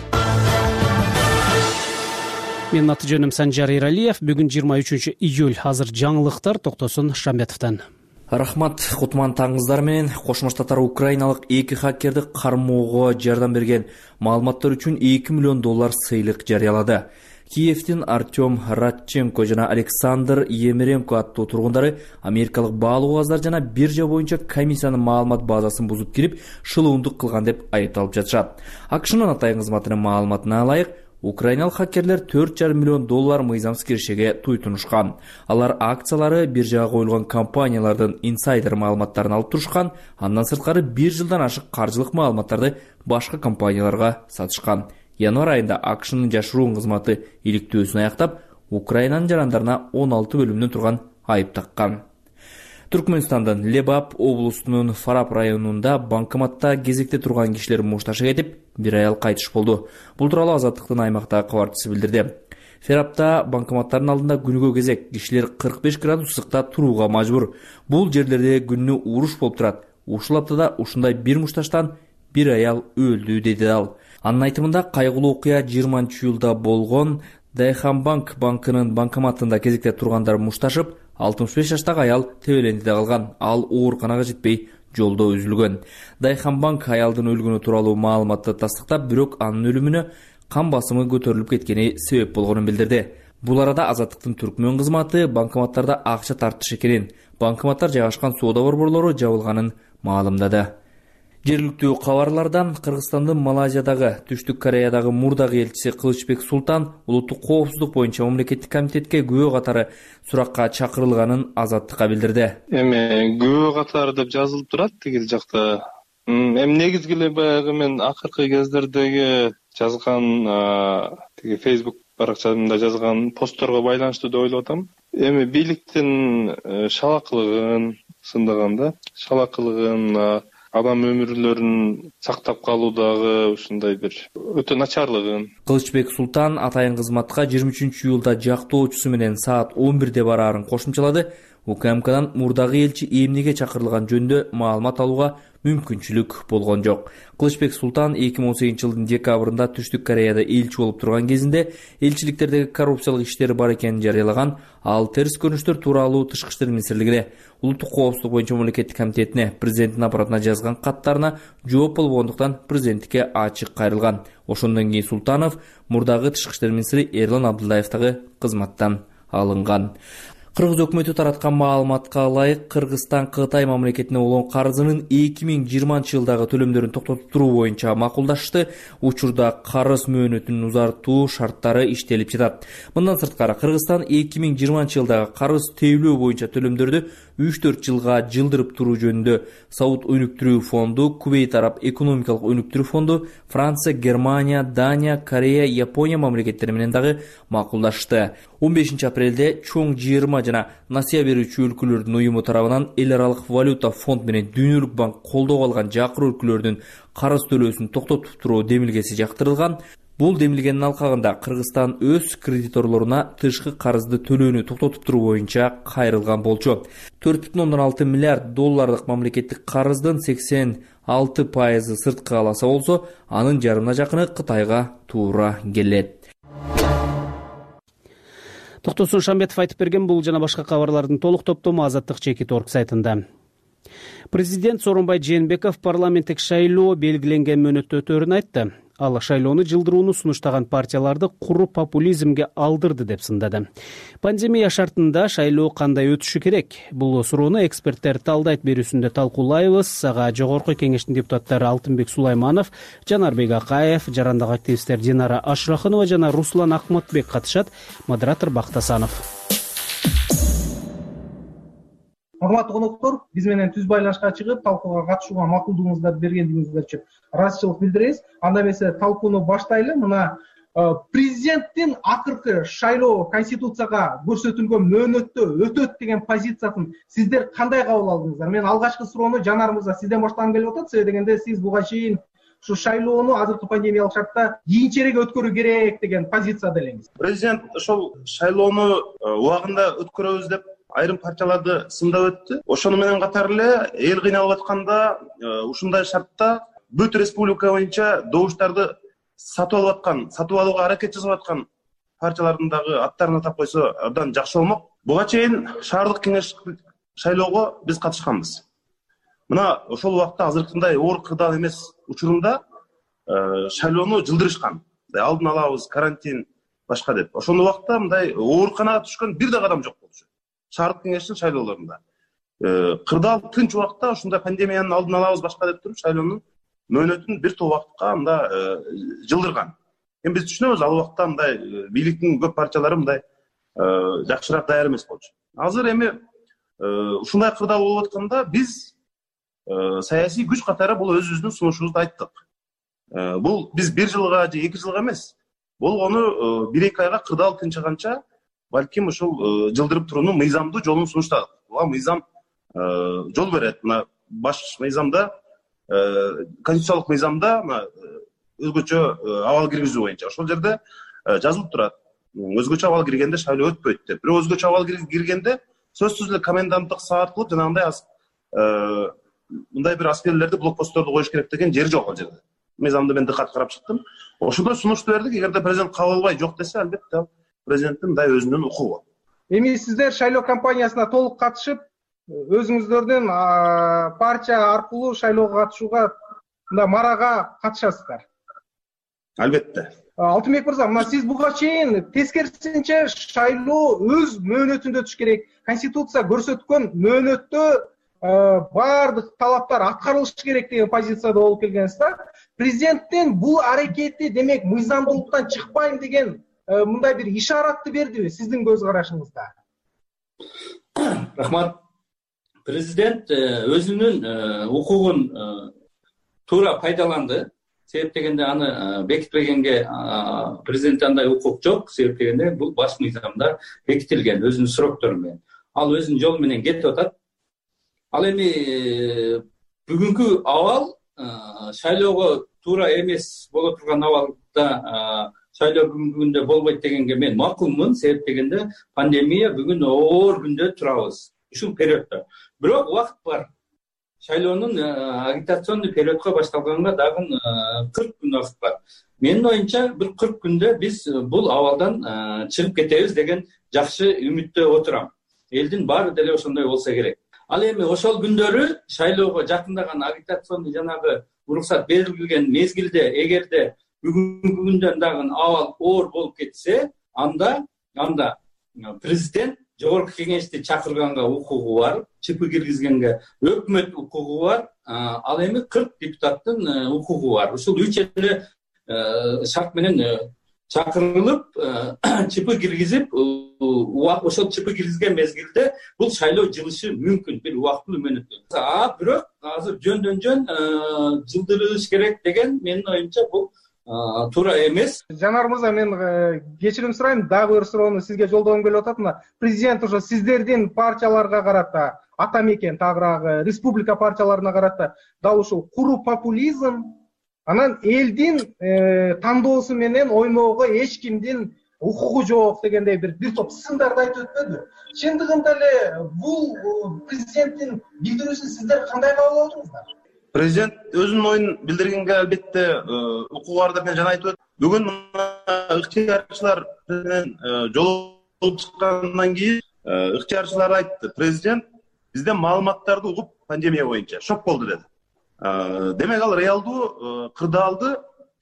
Менин аты жөнүм Санжар Иралиев. Бүгүн жыйырма үчүнчү июль. Азыр жаңылыктар Токтосун Шамбетовдон. Рахмат, кутман таңыңыздар менен. Кошмо Штаттар украиналык эки хакерди кармоого жардам берген маалыматтар үчүн эки миллион доллар сыйлык жарыялады. Киевдин Артем Радченко жана Александр Емеренко аттуу тургундары америкалык баалуу аздар жана биржа боюнча комиссиянын маалымат базасын бузуп кирип, шылуундук кылган деп айыпталып жатышат. АКШнын атайын кызматынын маалыматына ылайык, украиналык хакерлер төрт жарым миллион доллар мыйзамсыз киришеге туйтунушкан. Алар акциялары биржага коюлган компаниялардын инсайдер маалыматтарын алып турушкан, андан сырткары бир жылдан ашык каржылык маалыматтарды башка компанияларга сатышкан. Январь айында АКШнын жашыруун кызматы иликтөөсүн аяктап, Украинанын жарандарына он алты бөлүмдөн турган айып таккан. Түркмөнстандын Лебап облусунун Фарап районунда банкоматта кезекте турган кишилер мушташа кетип, бир аял кайтыш болду. Бул тууралуу Азаттыктын аймактагы кабарчысы билдирди. Ферапта банкоматтардын алдында күнүгө кезек, кишилер кырк беш градус ысыкта турууга мажбур. Бул жерлерде күнү уруш болуп турат. Ушул аптада ушундай бир мушташтан бир аял өлдү деди ал. Анын айтымында кайгылуу окуя жыйырманчы июлда болгон. Дайханбанк банкынын банкоматында кезекте тургандар мушташып, алтымыш беш жаштагы аял тебелендиде калган. Ал ооруканага жетпей жолдо үзүлгөн. Дайханбанк аялдын өлгөнү тууралуу маалыматты тастыктап, бирок анын өлүмүнө кан басымы көтөрүлүп кеткени себеп болгонун билдирди. Бул арада Азаттыктын түркмөн кызматы банкоматтарда акча тартыш экенин, банкоматтар жайгашкан соода борборлору жабылганын маалымдады. Жергиликтүү кабарлардан Кыргызстандын Малайзиядагы, Түштүк Кореядагы мурдагы элчиси Кылычбек Султан улуттук коопсуздук боюнча мамлекеттик комитетке күбө катары суракка чакырылганын Азаттыкка билдирди. Эми күбө катары деп жазылып турат тиги жакта. Эми негизги эле баягы мен акыркы кездердеги жазган тиги Facebook баракчамда жазган постторго байланыштуу деп ойлоп атам. Эми бийликтин шалакылыгын сындаганда, шалакылыгын, адам өмүрлөрүн сактап калуудагы ушундай бир өтө начарлыгын. Кылычбек Султан атайын кызматка жыйырма үчүнчү июлда жактоочусу менен саат он бирде бараарын кошумчалады. УКМКдан мурдагы элчи эмнеге чакырылган жөнүндө маалымат алууга мүмкүнчүлүк болгон жок. Кылычбек Султан эки миң он сегизинчи жылдын декабрында Түштүк Кореяда элчи болуп турган кезинде элчиликтердеги коррупциялык иштер бар экенин жарыялаган. Ал терс көрүнүштөр тууралуу Тышкы иштер министрлигине, улуттук коопсуздук боюнча мамлекеттик комитетине, президенттин аппаратына жазган каттарына жооп болгондуктан президенттикке ачык кайрылган. Ошондон кийин Султанов мурдагы Тышкы иштер министри Эрлан Абдылдаевдагы кызматтан алынган. Кыргыз өкмөтү тараткан маалыматка ылайык, Кыргызстан Кытай мамлекетине болгон карызынын эки миң жыйырманчы жылдагы төлөмдөрүн токтотуп туруу боюнча макулдашты. Учурда карыз мөөнөтүн узартуу шарттары иштелип жатат. Мындан сырткары Кыргызстан эки миң жыйырманчы жылдагы карыз тейлөө боюнча төлөмдөрдү үч төрт жылга жылдырып туруу жөнүндө Сауд өнүктүрүү фонду, Кувейт Араб экономикалык өнүктүрүү фонду, Франция, Германия, Дания, Корея, Япония мамлекеттери менен дагы макулдашты. он бешинчи апрелде чоң жыйырма жана насыя берүүчү өлкөлөрдүн уюму тарабынан эл аралык валюта фонд менен Дүйнөлүк банк колдоп алган жакыр өлкөлөрдүн карыз төлөөсүн токтотуп туруу демилгеси жактырылган. Бул демилгенин алкагында Кыргызстан өз кредиторлоруна тышкы карызды төлөөнү токтотуп туруу боюнча кайрылган болчу. төрт бүтүн ондон алты миллиард доллардык мамлекеттик карыздын сексен алты пайызы сырткы аласа болсо, анын жарымына жакыны Кытайга туура келет. Токтосун Шамбетов айтып берген бул жана башка кабарлардын толук топтому Азаттык чекит орг сайтында. Президент Сооронбай Жээнбеков парламенттик шайлоо белгиленген мөөнөттө өтөөрүн айтты. Ал шайлоону жылдырууну сунуштаган партияларды куру популизмге алдырды деп сындады. Пандемия шартында шайлоо кандай өтүшү керек? Бул суроону эксперттер талдайт берүүсүндө талкуулайбыз. Ага жогорку кеңештин депутаттары Алтынбек Сулайманов, Жанарбек Акаев, жарандык активисттер Динара Ашрахынова жана Руслан Акматбек катышат. Модератор Бактасанов. урматтуу коноктор, биз менен түз байланышка чыгып талкууга катышууга макулдугуңуздарды бергендигиңиз үчүн ыраазычылык билдиребиз. Анда эмесе талкууну баштайлы. Мына президенттин акыркы шайлоо конституцияга көрсөтүлгөн мөөнөттө өтөт деген позициясын сиздер кандай кабыл алдыңыздар? Мен алгачкы суроону Жанар мырза сизден баштагым келип атат. Себеби дегенде сиз буга чейин ушу шайлоону азыркы пандемиялык шартта кийинчерээк өткөрүү керек деген позицияда элеңиз. Президент ошол шайлоону убагында өткөрөбүз деп айрым партияларды сындап өттү. Ошону менен катар эле эл кыйналып атканда ушундай шартта бүт республика боюнча добуштарды сатып алып аткан, сатып алууга аракет жасап аткан партиялардын дагы аттарын атап койсо абдан жакшы болмок. Буга чейин шаардык кеңештик шайлоого биз катышканбыз. Мына ошол убакта азыркындай оор кырдаал эмес учурунда шайлоону жылдырышкан. Алдын алабыз, карантин башка деп. Ошол убакта мындай ооруканага түшкөн бир да адам жок болчу. Шаардык кеңештин шайлоолорунда. Кырдаал тынч убакта ушундай пандемиянын алдын алабыз башка деп туруп шайлоонун мөөнөтүн бир топ убакытка мында жылдырган. Эми биз түшүнөбүз, ал убакта мындай бийликтин көп партиялары мындай жакшыраак даяр эмес болчу. Азыр эми ушундай кырдаал болуп атканда биз саясий күч катары бул өзүбүздүн сунушубузду айттык. Бул биз бир жылга же эки жылга эмес, болгону бир эки айга кырдаал тынчыганча балким ушул жылдырып турууну мыйзамдуу жолун сунуштадык. Буга мыйзам жол берет. Мына баш мыйзамда, конституциялык мыйзамда өзгөчө абал киргизүү боюнча ошол жерде жазылып турат. Өзгөчө абал киргенде шайлоо өтпөйт деп. Бирок өзгөчө абал киргенде сөзсүз эле коменданттык саат кылып жанагындай мындай бир аскерлерди, блокпостторду коюш керек деген жери жок ал жерде. Мыйзамды мен дыкат карап чыктым. Ошондой сунушту бердик. Эгерде президент кабыл албай жок десе, албетте президенттин мындай өзүнүн укугу. Эми сиздер шайлоо кампаниясына толук катышып, өзүңүздөрдүн партия аркылуу шайлоого катышууга мындай марага катышасыздар. Албетте. Алтынбек мырза, мына сиз буга чейин тескерисинче шайлоо өз мөөнөтүндө өтүш керек. Конституция көрсөткөн мөөнөттө баардык талаптар аткарылыш керек деген позицияда болуп келгенсиз да. Президенттин бул аракети демек мыйзамдуулуктан чыкпайм деген мындай бир ишаратты бердиби сиздин көз карашыңызда? Рахмат. Президент өзүнүн укугун туура пайдаланды. Себеп дегенде аны бекитпегенге президент андай укук жок. Себеп дегенде бул баш мыйзамда бекитилген өзүнүн сроктору менен. Ал өзүнүн жолу менен кетип атат. Ал эми бүгүнкү абал шайлоого туура эмес боло турган абалда шайлоо бүгүнкү күндө болбойт дегенге мен макулмун. Себеп дегенде пандемия бүгүн оор күндө турабыз ушул периоддо. Бирок убакыт бар. Шайлоонун агитационный периодко башталганга дагы кырк күн убакыт бар. Менин оюмча бир кырк күндө биз бул абалдан чыгып кетебиз деген жакшы үмүттө отурам. Элдин баары деле ошондой болсо керек. Ал эми ошол күндөрү шайлоого жакындаган агитационный жанагы уруксат берилген мезгилде эгерде бүгүнкү күндөн дагы абал оор болуп кетсе, анда анда президент жогорку кеңешти чакырганга укугу бар, чипи киргизгенге өкмөт укугу бар, ал эми кырк депутаттын укугу бар. Ушул үч эле шарт менен чакырылып, чипи киргизип, ошол чипи киргизген мезгилде бул шайлоо жылышы мүмкүн бир убактылуу мөөнөттө. А бирок азыр жөндөн жөн жылдырылыш керек деген менин оюмча бул туура эмес. Жанар мырза, мен кечирим сурайм, дагы бир суроону сизге жолдогум келип атат. Мына президент ошо сиздердин партияларга карата, ата мекен тагыраагы республика партияларына карата дал ушул куру популизм, анан элдин тандоосу менен ойноого эч кимдин укугу жок дегендей бир бир топ сындарды айтып өтпөдү. Чындыгында эле бул президенттин билдирүүсүн сиздер кандай кабыл алдыңыздар? Президент өзүнүн оюн билдиргенге албетте укугу бар деп мен жана айтып өттүм. Бүгүн ыктыярчылар менен жолугуп чыккандан кийин ыктыярчылар айтты, президент бизден маалыматтарды угуп пандемия боюнча шок болду деди. Демек ал реалдуу кырдаалды,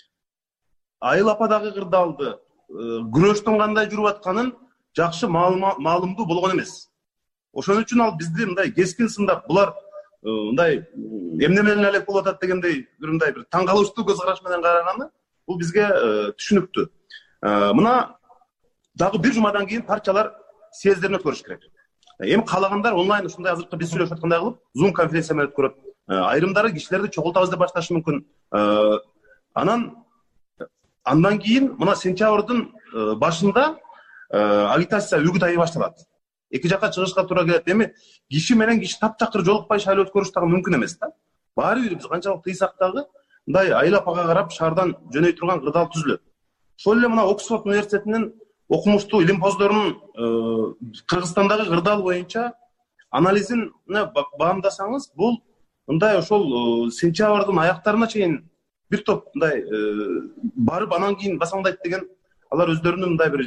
Айыл апа дагы кырдаалды, күрөштүн кандай жүрүп атканын жакшы маалымдуу болгон эмес. Ошон үчүн ал бизди мындай кескин сындап, булар мындай эмне менен элек болуп атат дегендей бир мындай бир таң калыштуу көз караш менен караганы бул бизге түшүнүктүү. Мына дагы бир жумадан кийин партиялар съезддерин өткөрүш керек. эми каалагандар онлайн ушундай азыркы биз сүйлөшүп аткандай кылып зум конференция менен өткөрөт. Айрымдары кишилерди чогултабыз деп башташы мүмкүн. Анан андан кийин мына сентябрдын башында агитация үгүт айы башталат. Эки жакка чыгышка туура келет. Эми киши менен киши таптакыр жолукпай шайлоо өткөрүш дагы мүмкүн эмес да. Баары бир биз канчалык тыйсак дагы мындай айлап ага карап шаардан жөнөй турган кырдаал түзүлөт. Ошол эле мына Оксфорд университетинин окумуштуу илимпоздорунун Кыргызстандагы кырдаал боюнча анализин баамдасаңыз, бул мындай ошол сентябрдын аяктарына чейин бир топ мындай барып анан кийин басаңдайт деген алар өздөрүнүн мындай бир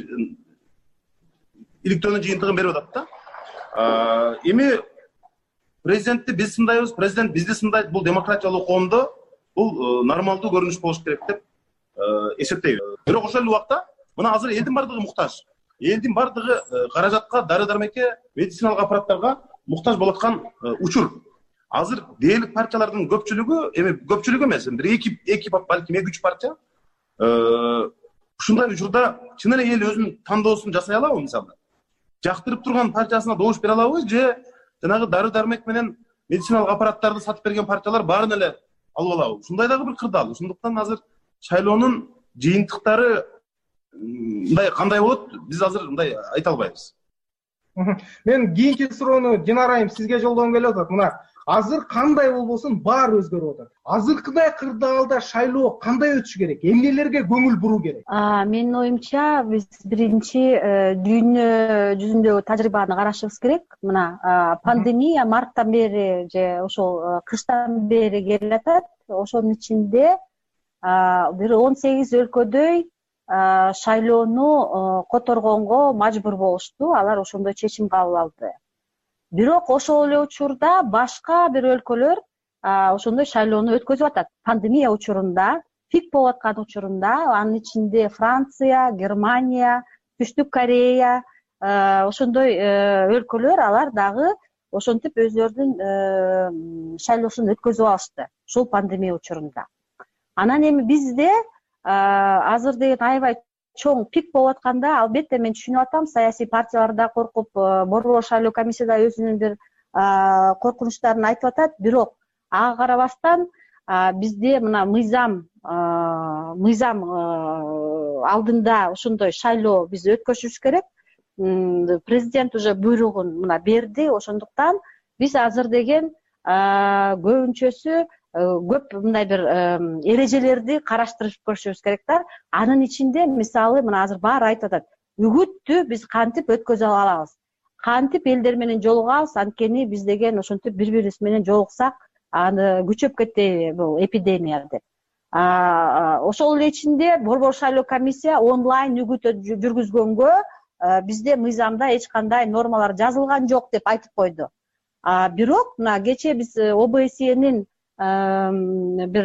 иликтөөнүн жыйынтыгын берип атат да. Эми президентти биз сындайбыз, президент бизди сындайт, бул демократиялуу коомдо бул нормалдуу көрүнүш болуш керек деп эсептейм. Бирок ошол эле убакта мына азыр элдин бардыгы муктаж. Элдин бардыгы каражатка, дары-дармекке, медициналык аппараттарга муктаж болуп аткан учур. Азыр дээрлик партиялардын көпчүлүгү, эми көпчүлүгү эмес, бир эки эки балким эки үч партия ушундай учурда чын эле эл өзүнүн тандоосун жасай алабы мисалы? Жактырып турган партиясына добуш бере алабы же жанагы дары-дармек менен медициналык аппараттарды сатып берген партиялар баарын эле алып алабы? Ушундай дагы бир кырдаал. Ошондуктан азыр шайлоонун жыйынтыктары мындай кандай болот, биз азыр мындай айта албайбыз. Мен кийинки суроону Динара айым сизге жолдогум келип атат. Мына азыр кандай болбосун баары өзгөрүп атат. Азыркыдай кырдаалда шайлоо кандай өтүш керек? Эмнелерге көңүл буруу керек? Менин оюмча биз биринчи дүйнө жүзүндөгү тажрыйбаны карашыбыз керек. Мына пандемия марттан бери же ошол кыштан бери келе атат. Ошонун ичинде бир он сегиз өлкөдөй шайлоону которгонго мажбур болушту. Алар ошондой чечим кабыл алды. Бирок ошол эле учурда башка бир өлкөлөр ошондой шайлоону өткөзүп атат. Пандемия учурунда, пик болуп аткан учурунда, анын ичинде Франция, Германия, Түштүк Корея, ошондой өлкөлөр алар дагы ошентип өзлөрүнүн шайлоосун өткөзүп алышты. Ушул пандемия учурунда. Анан эми бизде азыр деген аябай чоң пик болуп атканда, албетте мен түшүнүп атам, саясий партиялар да коркуп, борбор шайлоо комиссияда өзүнүн бир коркунучтарын айтып атат. Бирок ага карабастан бизде мына мыйзам мыйзам алдында ошондой шайлоо биз өткөзүшүбүз керек. Президент уже буйругун мына берди. Ошондуктан биз азыр деген көбүнчөсү көп мындай бир эрежелерди караштырып көрүшүбүз керек да. Анын ичинде мисалы мына азыр баары айтып атат. Үгүттү биз кантип өткөзө алабыз? Кантип элдер менен жолугабыз? Анткени биз деген ошентип бири-бирибиз менен жолуксак, аны күчөп кетпейби бул эпидемия деп. Ошол эле ичинде борбор шайлоо комиссия онлайн үгүт жүргүзгөнгө бизде мыйзамда эч кандай нормалар жазылган жок деп айтып койду. Бирок мына кечээ биз О Б С Энин бир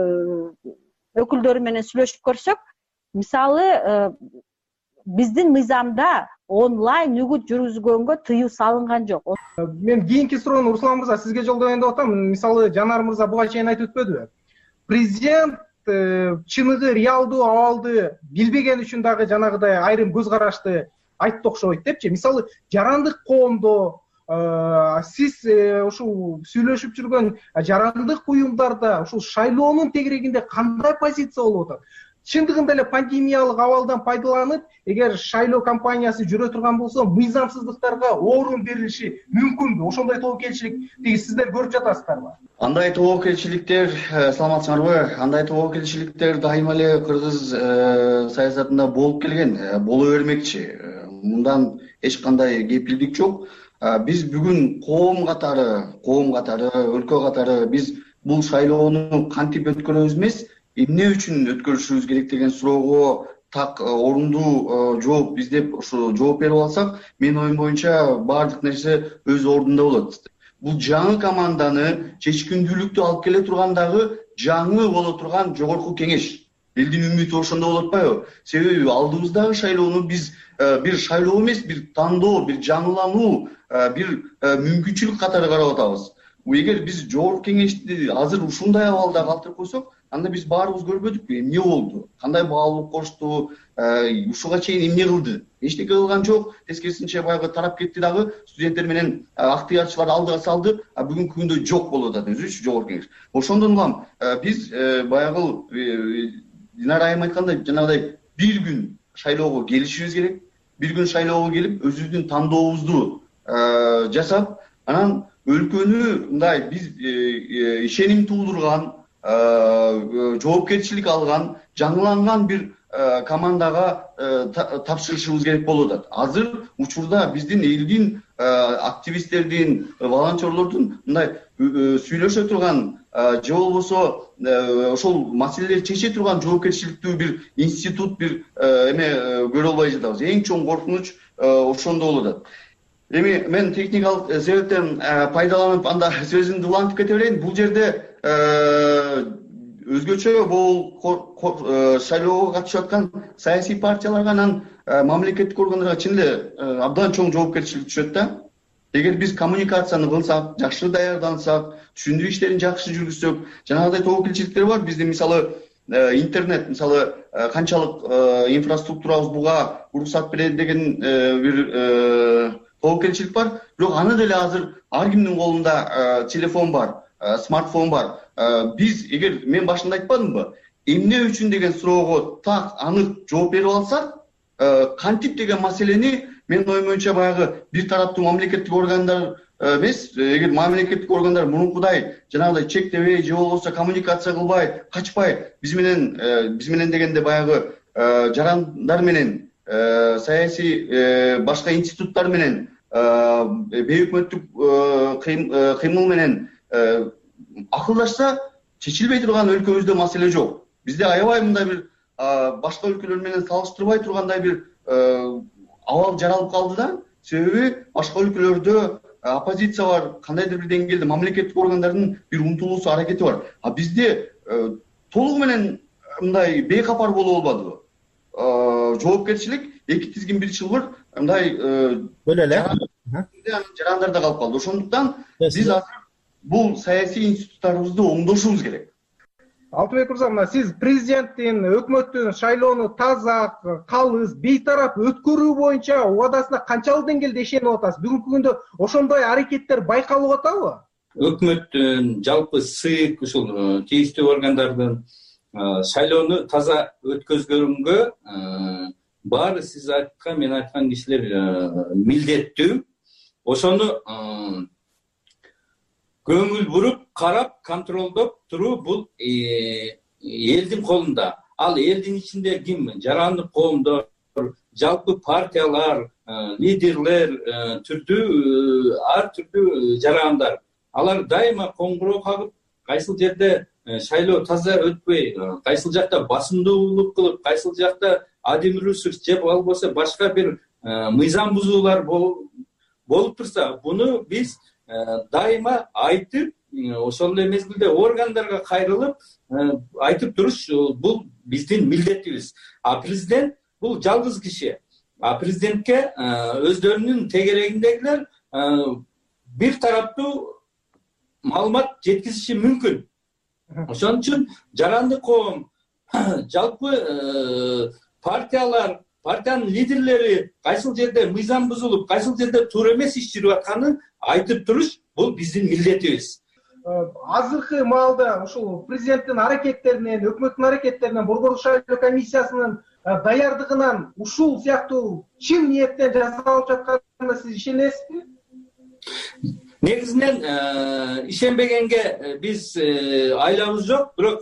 өкүлдөрү менен сүйлөшүп көрсөк, мисалы биздин мыйзамда онлайн үгүт жүргүзгөнгө тыюу салынган жок. Мен кийинки суроону Руслан мырза сизге жолдоюн деп атам. Мисалы Жанар мырза буга чейин айтып өтпөдүбү? Президент чыныгы реалдуу абалды билбеген үчүн дагы жанагыдай айрым көз карашты айтты окшойт депчи. Мисалы жарандык коомдо сиз ушул сүйлөшүп жүргөн жарандык уюмдарда ушул шайлоонун тегерегинде кандай позиция болуп атат? Чындыгында эле пандемиялык абалдан пайдаланып, эгер шайлоо кампаниясы жүрө турган болсо, мыйзамсыздыктарга орун берилиши мүмкүнбү? Ошондой тобокелчиликти сиздер көрүп жатасыздарбы? Андай тобокелчиликтер, саламатсыңарбы? Андай тобокелчиликтер дайыма эле кыргыз саясатында болуп келген, боло бермекчи. Мындан эч кандай кепилдик жок. Биз бүгүн коом катары, коом катары, өлкө катары биз бул шайлоону кантип өткөрөбүз эмес, эмне үчүн өткөрүшүбүз керек деген суроого так орундуу жооп издеп, ошо жооп берип алсак, менин оюм боюнча баардык нерсе өз ордунда болот. Бул жаңы команданы чечкиндүүлүктү алып келе тургандагы жаңы боло турган жогорку кеңеш. Элдин үмүтү ошондо болуп атпайбы? Себеби алдыбыздагы шайлоону биз бир шайлоо эмес, бир тандоо, бир жаңылануу, бир мүмкүнчүлүк катары карап атабыз. эгер биз жогорку кеңешти азыр ушундай абалда калтырып койсок, анда биз баарыбыз көрбөдүкпү эмне болду, кандай баалуу кошту, ушуга чейин эмне кылды? Эчтеке кылган жок, тескерисинче баягы тарап кетти дагы, студенттер менен актыярчылар алдыга салды, а бүгүнкү күндө жок болуп атат өзүчү жогорку кеңеш. Ошондон улам биз баягы Динара айым айткандай, жанагыдай бир күн шайлоого келишибиз керек. Бир күн шайлоого келип, өзүбүздүн тандообузду жасап, анан өлкөнү мындай биз ишеним туудурган, жоопкерчилик алган, жаңыланган бир командага тапшырышыбыз керек болуп атат. Азыр учурда биздин элдин активисттердин, волонтерлордун мындай сүйлөшө турган же болбосо ошол маселелерди чече турган жоопкерчиликтүү бир институт, бир эме көрө албай жатабыз. Эң чоң коркунуч ошондо болуп атат. Эми мен техникалык себептен пайдаланып анда сөзүмдү улантып кете берейин. Бул жерде өзгөчө бул шайлоого катышып аткан саясий партияларга, анан мамлекеттик органдарга чын эле абдан чоң жоопкерчилик түшөт да. Эгер биз коммуникацияны кылсак, жакшы даярдансак, түшүндүрүү иштерин жакшы жүргүзсөк, жанагыдай тобокелчиликтер бар. Биздин мисалы интернет, мисалы канчалык инфраструктурабыз буга уруксат берет деген бир тобокелчилик бар. Бирок аны деле азыр ар кимдин колунда телефон бар, смартфон бар. Биз эгер мен башында айтпадымбы, эмне үчүн деген суроого так анык жооп берип алсак, кантип деген маселени менин оюм боюнча баягы бир тараптуу мамлекеттик органдар эмес, эгер мамлекеттик органдар мурункудай жанагыдай чектебей же болбосо коммуникация кылбай, качпай, биз менен биз менен дегенде баягы жарандар менен, саясий башка институттар менен, бейөкмөттүк кыймыл менен акылдашса, чечилбей турган өлкөбүздө маселе жок. Бизде аябай мындай бир башка өлкөлөр менен салыштырбай тургандай бир абал жаралып калды да. Себеби башка өлкөлөрдө оппозиция бар, кандайдыр бир деңгээлде мамлекеттик органдардын бир умтулуусу, аракети бар. А бизде толугу менен мындай бейкапар болуп албадыбы? Жоопкерчилик эки тизгин бир чылбыр мындай өлө эле жарандарда калып калды. Ошондуктан биз азыр бул саясий институттарыбызды оңдошубуз керек. Алтынбек мырза, мына сиз президенттин, өкмөттүн шайлоону таза, калыс, бейтарап өткөрүү боюнча убадасына канчалык деңгээлде ишенип атасыз? Бүгүнкү күндө ошондой аракеттер байкалып атабы? Өкмөттүн, жалпы СИК, ушул тийиштүү органдардын шайлоону таза өткөзгөнгө баары сиз айткан, мен айткан кишилер милдеттүү. Ошону көңүл буруп, карап, контролдоп туруу бул элдин колунда. Ал элдин ичинде ким? Жарандык коомдор, жалпы партиялар, лидерлер, түрдүү, ар түрдүү жарандар. Алар дайыма коңгуроо кагып, кайсыл жерде шайлоо таза өтпөй, кайсыл жакта басымдуулук кылып, кайсыл жакта адим ресурс же болбосо башка бир мыйзам бузуулар болуп турса, буну биз дайыма айтып, ошол эле мезгилде органдарга кайрылып айтып туруш бул биздин милдетибиз. А президент бул жалгыз киши. А президентке өздөрүнүн тегерегиндегилер бир тараптуу маалымат жеткизиши мүмкүн. Ошон үчүн жарандык коом, жалпы партиялар, партиянын лидерлери кайсыл жерде мыйзам бузулуп, кайсыл жерде туура эмес иш жүрүп атканын айтып туруш бул биздин милдетибиз. Азыркы маалда ушул президенттин аракеттеринен, өкмөттүн аракеттеринен, Борбордук шайлоо комиссиясынын даярдыгынан ушул сыяктуу чын ниеттен жасалып жатканына сиз ишенесизби? Негизинен ишенбегенге биз айлабыз жок, бирок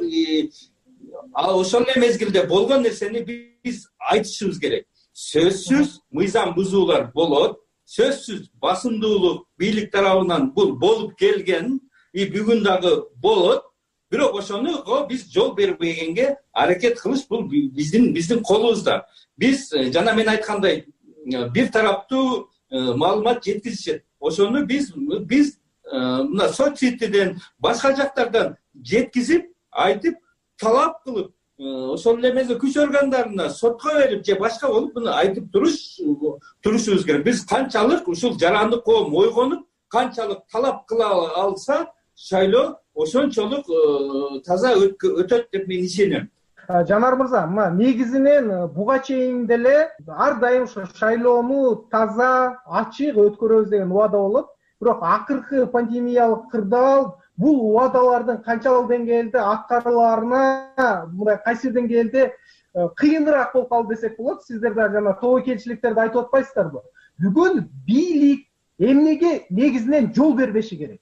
ошол эле мезгилде болгон нерсени биз айтышыбыз керек. Сөзсүз мыйзам бузуулар болот, сөзсүз басымдуулук бийлик тарабынан бул болуп келген, и бүгүн дагы болот. Бирок ошону биз жол бербегенге аракет кылыш бул биздин биздин колубузда. Биз жана мен айткандай бир тараптуу маалымат жеткизишет. Ошону биз биз мына соцсетиден, башка жактардан жеткизип, айтып, талап кылып, ошол эле мезгилде күч органдарына сотко берип же башка болуп буну айтып туруш турушубуз керек. Биз канчалык ушул жарандык коом ойгонуп, канчалык талап кыла алса шайлоо ошончолук таза өтөт деп мен ишенем. Жанар мырза, мына негизинен буга чейин деле ар дайым ошо шайлоону таза, ачык өткөрөбүз деген убада болот. Бирок акыркы пандемиялык кырдаал бул убадалардын канчалык деңгээлде аткарылаарына мындай кайсы деңгээлде кыйыныраак болуп калды десек болот. Сиздер да жана тобокелчиликтерди айтып атпайсыздарбы? Бүгүн бийлик эмнеге негизинен жол бербеши керек?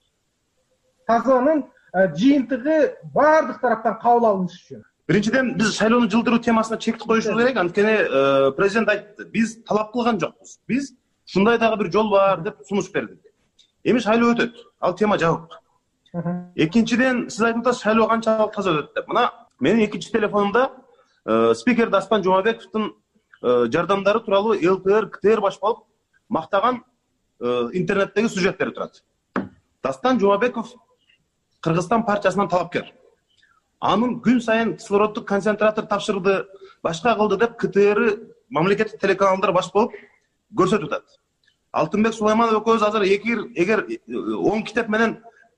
Тазанын жыйынтыгы баардык тараптан кабыл алынышы үчүн. Биринчиден биз шайлоону жылдыруу темасына чектик коюшубуз керек. Анткени президент айтты, биз талап кылган жокпуз. Биз ушундай дагы бир жол бар деп сунуш бердик. Эми шайлоо өтөт. Ал тема жабык. Экинчиден сиз айтып атасыз, шайлоо канчалык таза өтөт деп. Мына менин экинчи телефонумда спикер Даспан Жумабековдун жардамдары тууралуу эл тэ эр, ка тэ эр баш болуп мактаган интернеттеги сюжеттери турат. Дастан Жумабеков Кыргызстан партиясынан талапкер. Анын күн сайын кислороддук концентратор тапшырды, башка кылды деп ка тэ эр мамлекеттик телеканалдар баш болуп көрсөтүп атат. Алтынбек Сулайманов экөөбүз азыр эгер он китеп менен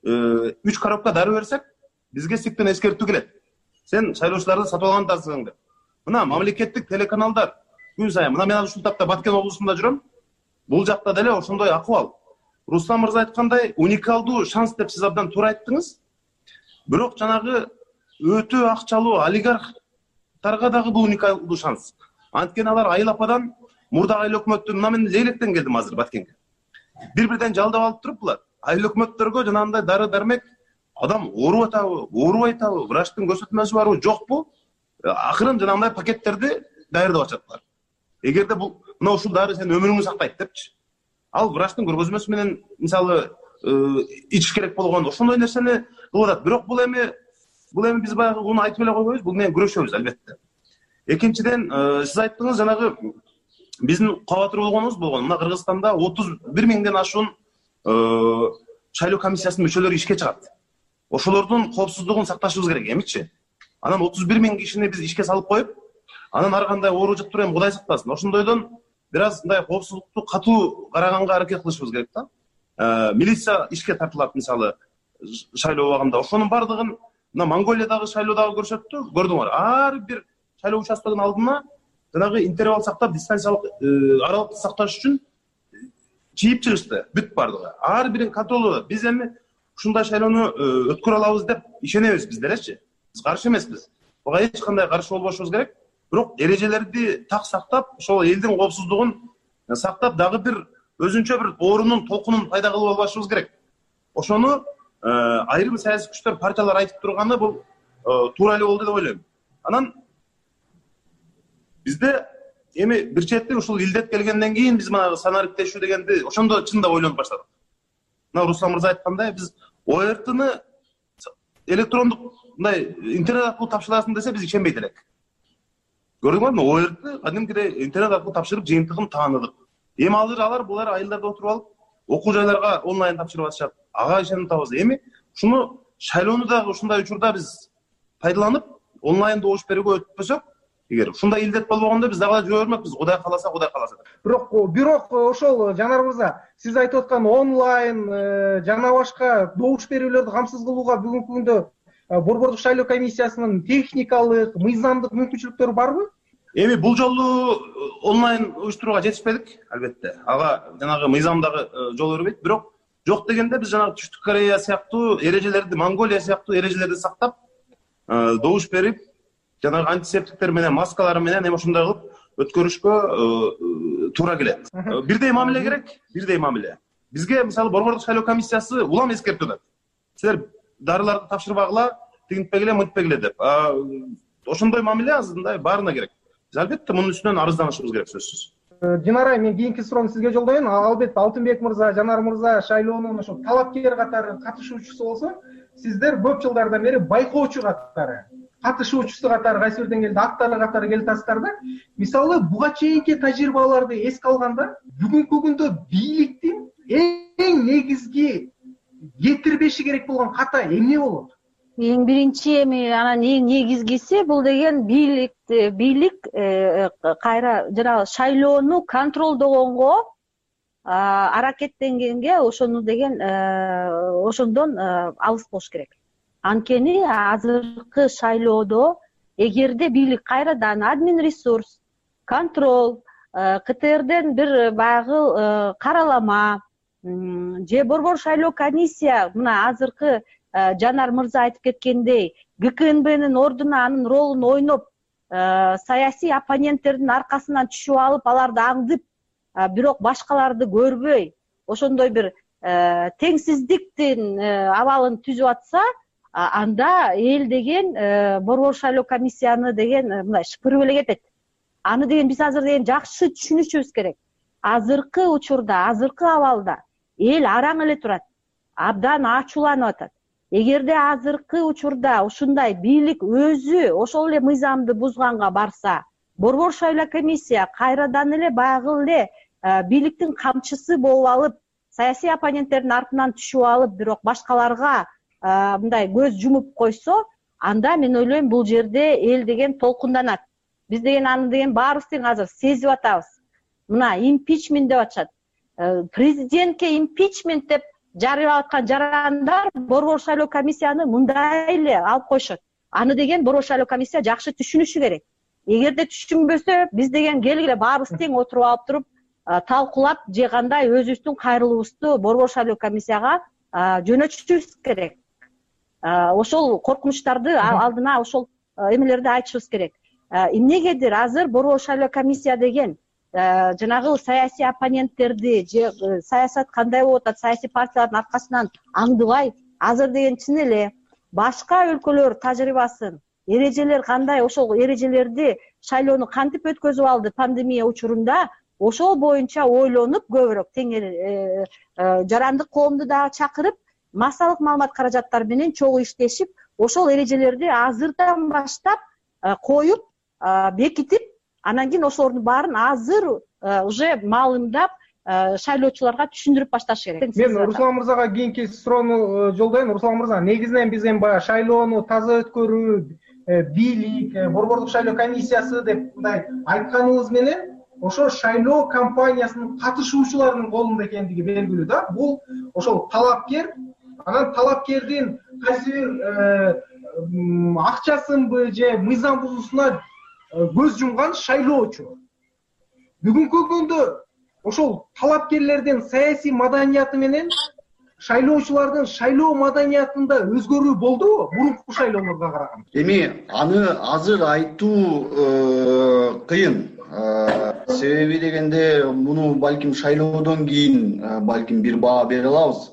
үч коробка дары берсек, бизге сиктен эскертүү келет. Сен шайлоочуларды сатып алгандасың деп. Мына мамлекеттик телеканалдар күн сайын, мына мен ушул тапта Баткен облусунда жүрөм. Бул жакта деле ошондой акыбал. Руслан мырза айткандай, уникалдуу шанс деп сиз абдан туура айттыңыз. Бирок жанагы өтө акчалуу олигархтарга дагы бул уникалдуу шанс. Анткени алар Айыл ападан мурдагы айыл өкмөттү, мына мен Лейлектен келдим азыр Баткенге. Бир-бирден жалдап алып туруп булар айыл өкмөттөргө жанагындай дары дармек адам ооруп атабы, оорубай атабы, врачтын көрсөтмөсү барбы, жокпу? Акырын жанагындай пакеттерди даярдап атышат. Эгерде бул мына ушул дары сен өмүрүңдү сактайт депчи. Ал врачтын көргөзмөсү менен мисалы ичиш керек болгон ошондой нерсени кылып атат. Бирок бул эми бул эми биз баягы муну айтып эле койбойбуз, бул менен күрөшөбүз албетте. Экинчиден сиз айттыңыз жанагы биздин кабатыр болгонубуз болгон. Мына Кыргызстанда отуз бир миңден ашуун шайлоо комиссиясынын мүчөлөрү ишке чыгат. Ошолордун коопсуздугун сакташыбыз керек эмичи? Анан отуз бир миң кишини биз ишке салып коюп, анан ар кандай оору жуктуруп эми Кудай сактасын. Ошондойдон бир аз мындай коопсуздукту катуу караганга аракет кылышыбыз керек да. Милиция ишке тартылат мисалы шайлоо убагында. Ошонун бардыгын мына Монголиядагы шайлоодагы көрсөттү, көрдүңөр. Ар бир шайлоо участкынын алдына жанагы интервал сактап, дистанциялык аралыкты сакташ үчүн чийип чыгышты, бүт бардыгы. Ар бирин контролдо. Биз эми ушундай шайлоону өткөрө алабыз деп ишенебиз биз делечи. Биз каршы эмеспиз. Буга эч кандай каршы болбошубуз керек. Бирок эрежелерди так сактап, ошол элдин коопсуздугун сактап, дагы бир өзүнчө бир оорунун толкунун пайда кылып албашыбыз керек. Ошону айрым саясий күчтөр, партиялар айтып турганы бул туура эле болду деп ойлойм. Анан бизде эми бир четти ушул илдет келгенден кийин биз мына санариптешүү дегенди ошондо чындап ойлонуп баштадык. Мына Руслан мырза айткандай, биз о эр тыны электрондук мындай интернет аркылуу тапшырасың десе биз ишенбейт элек. Көрдүңөрбү? о эр ты кадимкидей интернет аркылуу тапшырып жыйынтыгын тааныдык. Эми азыр алар булар айылдарда отуруп алып окуу жайларга онлайн тапшырып атышат. Ага ишенип атабыз. Эми ушуну шайлоону дагы ушундай учурда биз пайдаланып онлайн добуш берүүгө өтпөсөк, эгер ушундай илдет болбогондо биз дагы жүрө бермекпиз. Кудай кааласа, Кудай кааласа. Бирок бирок ошол Жанар мырза, сиз айтып аткан онлайн жана башка добуш берүүлөрдү камсыз кылууга бүгүнкү күндө Борбордук шайлоо комиссиясынын техникалык, мыйзамдык мүмкүнчүлүктөрү барбы? Эми бул жолу онлайн уюштурууга жетишпедик, албетте. Ага жанагы мыйзамдагы жол бербейт. Бирок жок дегенде биз жанагы Түштүк Корея сыяктуу эрежелерди, Монголия сыяктуу эрежелерди сактап, добуш берип, жанагы антисептиктер менен, маскалар менен эми ошондой кылып өткөрүшкө туура келет. Бирдей мамиле керек, бирдей мамиле. Бизге мисалы Борбордук шайлоо комиссиясы улам эскертип атат. Силер дарыларды тапшырбагыла, тигинтпегиле, мынтпегиле деп. Ошондой мамиле азырындай баарына керек. Биз албетте мунун үстүнөн арызданышыбыз керек, сөзсүз. Динара, мен кийинки суроону сизге жолдоюн. Албетте Алтынбек мырза, Жанар мырза шайлоонун ошо талапкер катары катышуучусу болсо, сиздер көп жылдардан бери байкоочу катары, катышуучусу катары, кайсы бир деңгээлде актары катары келатасыздар да. Мисалы, буга чейинки тажрыйбаларды эске алганда, бүгүнкү күндө бийликтин эң негизги кетирбеши керек болгон ката эмне болот? Эң биринчи эми анан эң негизгиси бул деген бийлик бийлик кайра жанагы шайлоону контролдогонго аракеттенгенге ошону деген ошондон алыс болуш керек. Анткени азыркы шайлоодо эгерде бийлик кайрадан админ ресурс, контроль, КТРден бир баягы каралама же борбор шайлоо комиссия, мына азыркы Жанар мырза айтып кеткендей, ГКНБнин ордуна анын ролун ойноп, саясий оппоненттердин аркасынан түшүп алып, аларды аңдып, бирок башкаларды көрбөй, ошондой бир теңсиздиктин абалын түзүп атса, анда эл деген борбор шайлоо комиссияны деген мындай шыпырып эле кетет. Аны деген биз азыр деген жакшы түшүнүшүбүз керек. Азыркы учурда, азыркы абалда эл араң эле турат, абдан ачууланып атат. Эгерде азыркы учурда ушундай бийлик өзү ошол эле мыйзамды бузганга барса, борбор шайлоо комиссия кайрадан эле баягы эле бийликтин камчысы болуп алып, саясий оппоненттердин артынан түшүп алып, бирок башкаларга мындай көз жумуп койсо, анда мен ойлойм бул жерде эл деген толкунданат. Биз деген аны деген баарыбыз тең азыр сезип атабыз. Мына импичмент деп атышат. Президентке импичмент деп жарыялап аткан жарандар борбор шайлоо комиссияны мындай эле алып коюшат. Аны деген борбор шайлоо комиссия жакшы түшүнүшү керек. Эгерде түшүнбөсө, биз деген келгиле баарыбыз тең отуруп алып туруп, талкуулап, же кандай өзүбүздүн кайрылуубузду борбор шайлоо комиссияга жөнөтүшүбүз керек. Ошол коркунучтарды алдына ошол эмелерди айтышыбыз керек. Эмнегедир азыр борбор шайлоо комиссия деген жанагы саясий оппоненттерди же саясат кандай болуп атат, саясий партиялардын аркасынан аңдыбай, азыр деген чын эле башка өлкөлөр тажрыйбасын, эрежелер кандай, ошол эрежелерди шайлоону кантип өткөзүп алды пандемия учурунда, ошол боюнча ойлонуп көбүрөөк тең жарандык коомду дагы чакырып, массалык маалымат каражаттары менен чогуу иштешип, ошол эрежелерди азырдан баштап коюп, бекитип, анан кийин ошолордун баарын азыр уже маалымдап шайлоочуларга түшүндүрүп башташ керек. Мен Руслан мырзага кийинки суроону жолдойм. Руслан мырза, негизинен биз эми баягы шайлоону таза өткөрүү, бийлик, борбордук шайлоо комиссиясы деп мындай айтканыбыз менен ошо шайлоо кампаниясынын катышуучуларынын колунда экендиги белгилүү да. Бул ошол талапкер, анан талапкердин кайсы бир акчасынбы же мыйзам бузуусуна көз жумган шайлоочу. Бүгүнкү күндө ошол талапкерлердин саясий маданияты менен шайлоочулардын шайлоо маданиятында өзгөрүү болдубу мурунку шайлоолорго караганда? Эми аны азыр айтуу кыйын. Себеби дегенде муну балким шайлоодон кийин балким бир баа бере алабыз.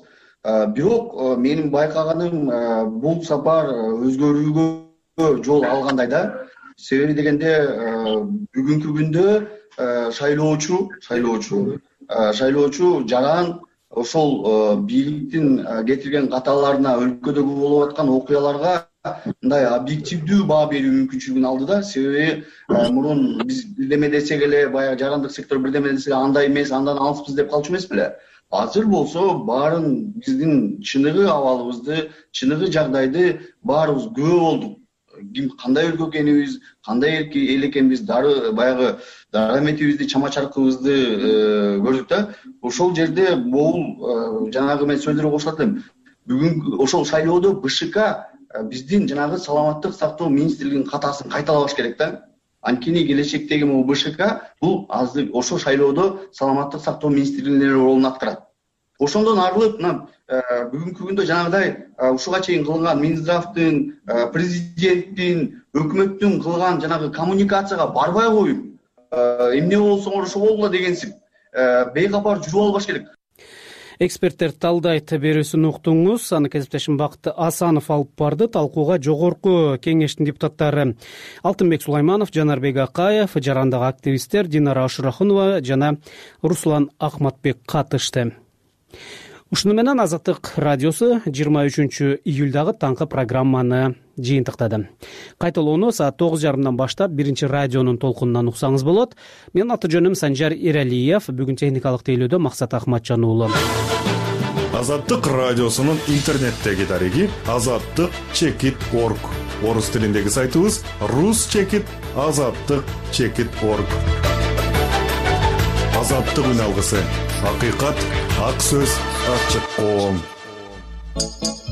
Бирок менин байкаганым бул сапар өзгөрүүгө жол алгандай да. Себеби дегенде бүгүнкү күндө шайлоочу, шайлоочу, шайлоочу жаран ошол бийликтин кетирген каталарына, өлкөдөгү болуп аткан окуяларга мындай объективдүү баа берүү мүмкүнчүлүгүн алды да. Себеби мурун биз бирдеме десек эле, баягы жарандык сектор бирдеме десе андай эмес, андан алыспыз деп калчу эмес беле? Азыр болсо баарын биздин чыныгы абалыбызды, чыныгы жагдайды баарыбыз күбө болдук. Ким кандай өлкө экенибиз, кандай эл экенибиз, дары баягы дараметибизди, чама-чаркыбызды көрдүк да. Ошол жерде бул жанагы мен сөздөргө кошулат элем. Бүгүн ошол шайлоодо БШК биздин жанагы саламаттык сактоо министрлигинин катасын кайталабаш керек да. Анткени келечектеги могу БШК бул азыр ошол шайлоодо саламаттык сактоо министрлигинин ролун аткарат. Ошондон арылып, мына бүгүнкү күндө жанагыдай ушуга чейин кылган Минздравдын, президенттин, өкмөттүн кылган жанагы коммуникацияга барбай коюп, эмне болсоңор ошо болгула дегенсип бейкапар жүрүп албаш керек. Эксперттер талдайт берүүсүн уктуңуз. Аны кесиптешим Бакыт Асанов алып барды. Талкууга жогорку кеңештин депутаттары Алтынбек Сулайманов, Жанарбек Акаев, жарандык активисттер Динара Ашурахунова жана Руслан Акматбек катышты. Ушуну менен Азаттык радиосу жыйырма үчүнчү июлдагы таңкы программаны жыйынтыктады. Кайталоону саат тогуз жарымдан баштап биринчи радионун толкунунан уксаңыз болот. Менин аты жөнүм Санжар Иралиев. Бүгүн техникалык тейлөөдө Максат Ахматжан уулу. Азаттык радиосунун интернеттеги дареги азаттык чекит точка орг. Орус тилиндеги сайтыбыз рус чекит азаттык чекит точка орг. Азаттык үн алгысы, акыйкат ак сөз ачык коом.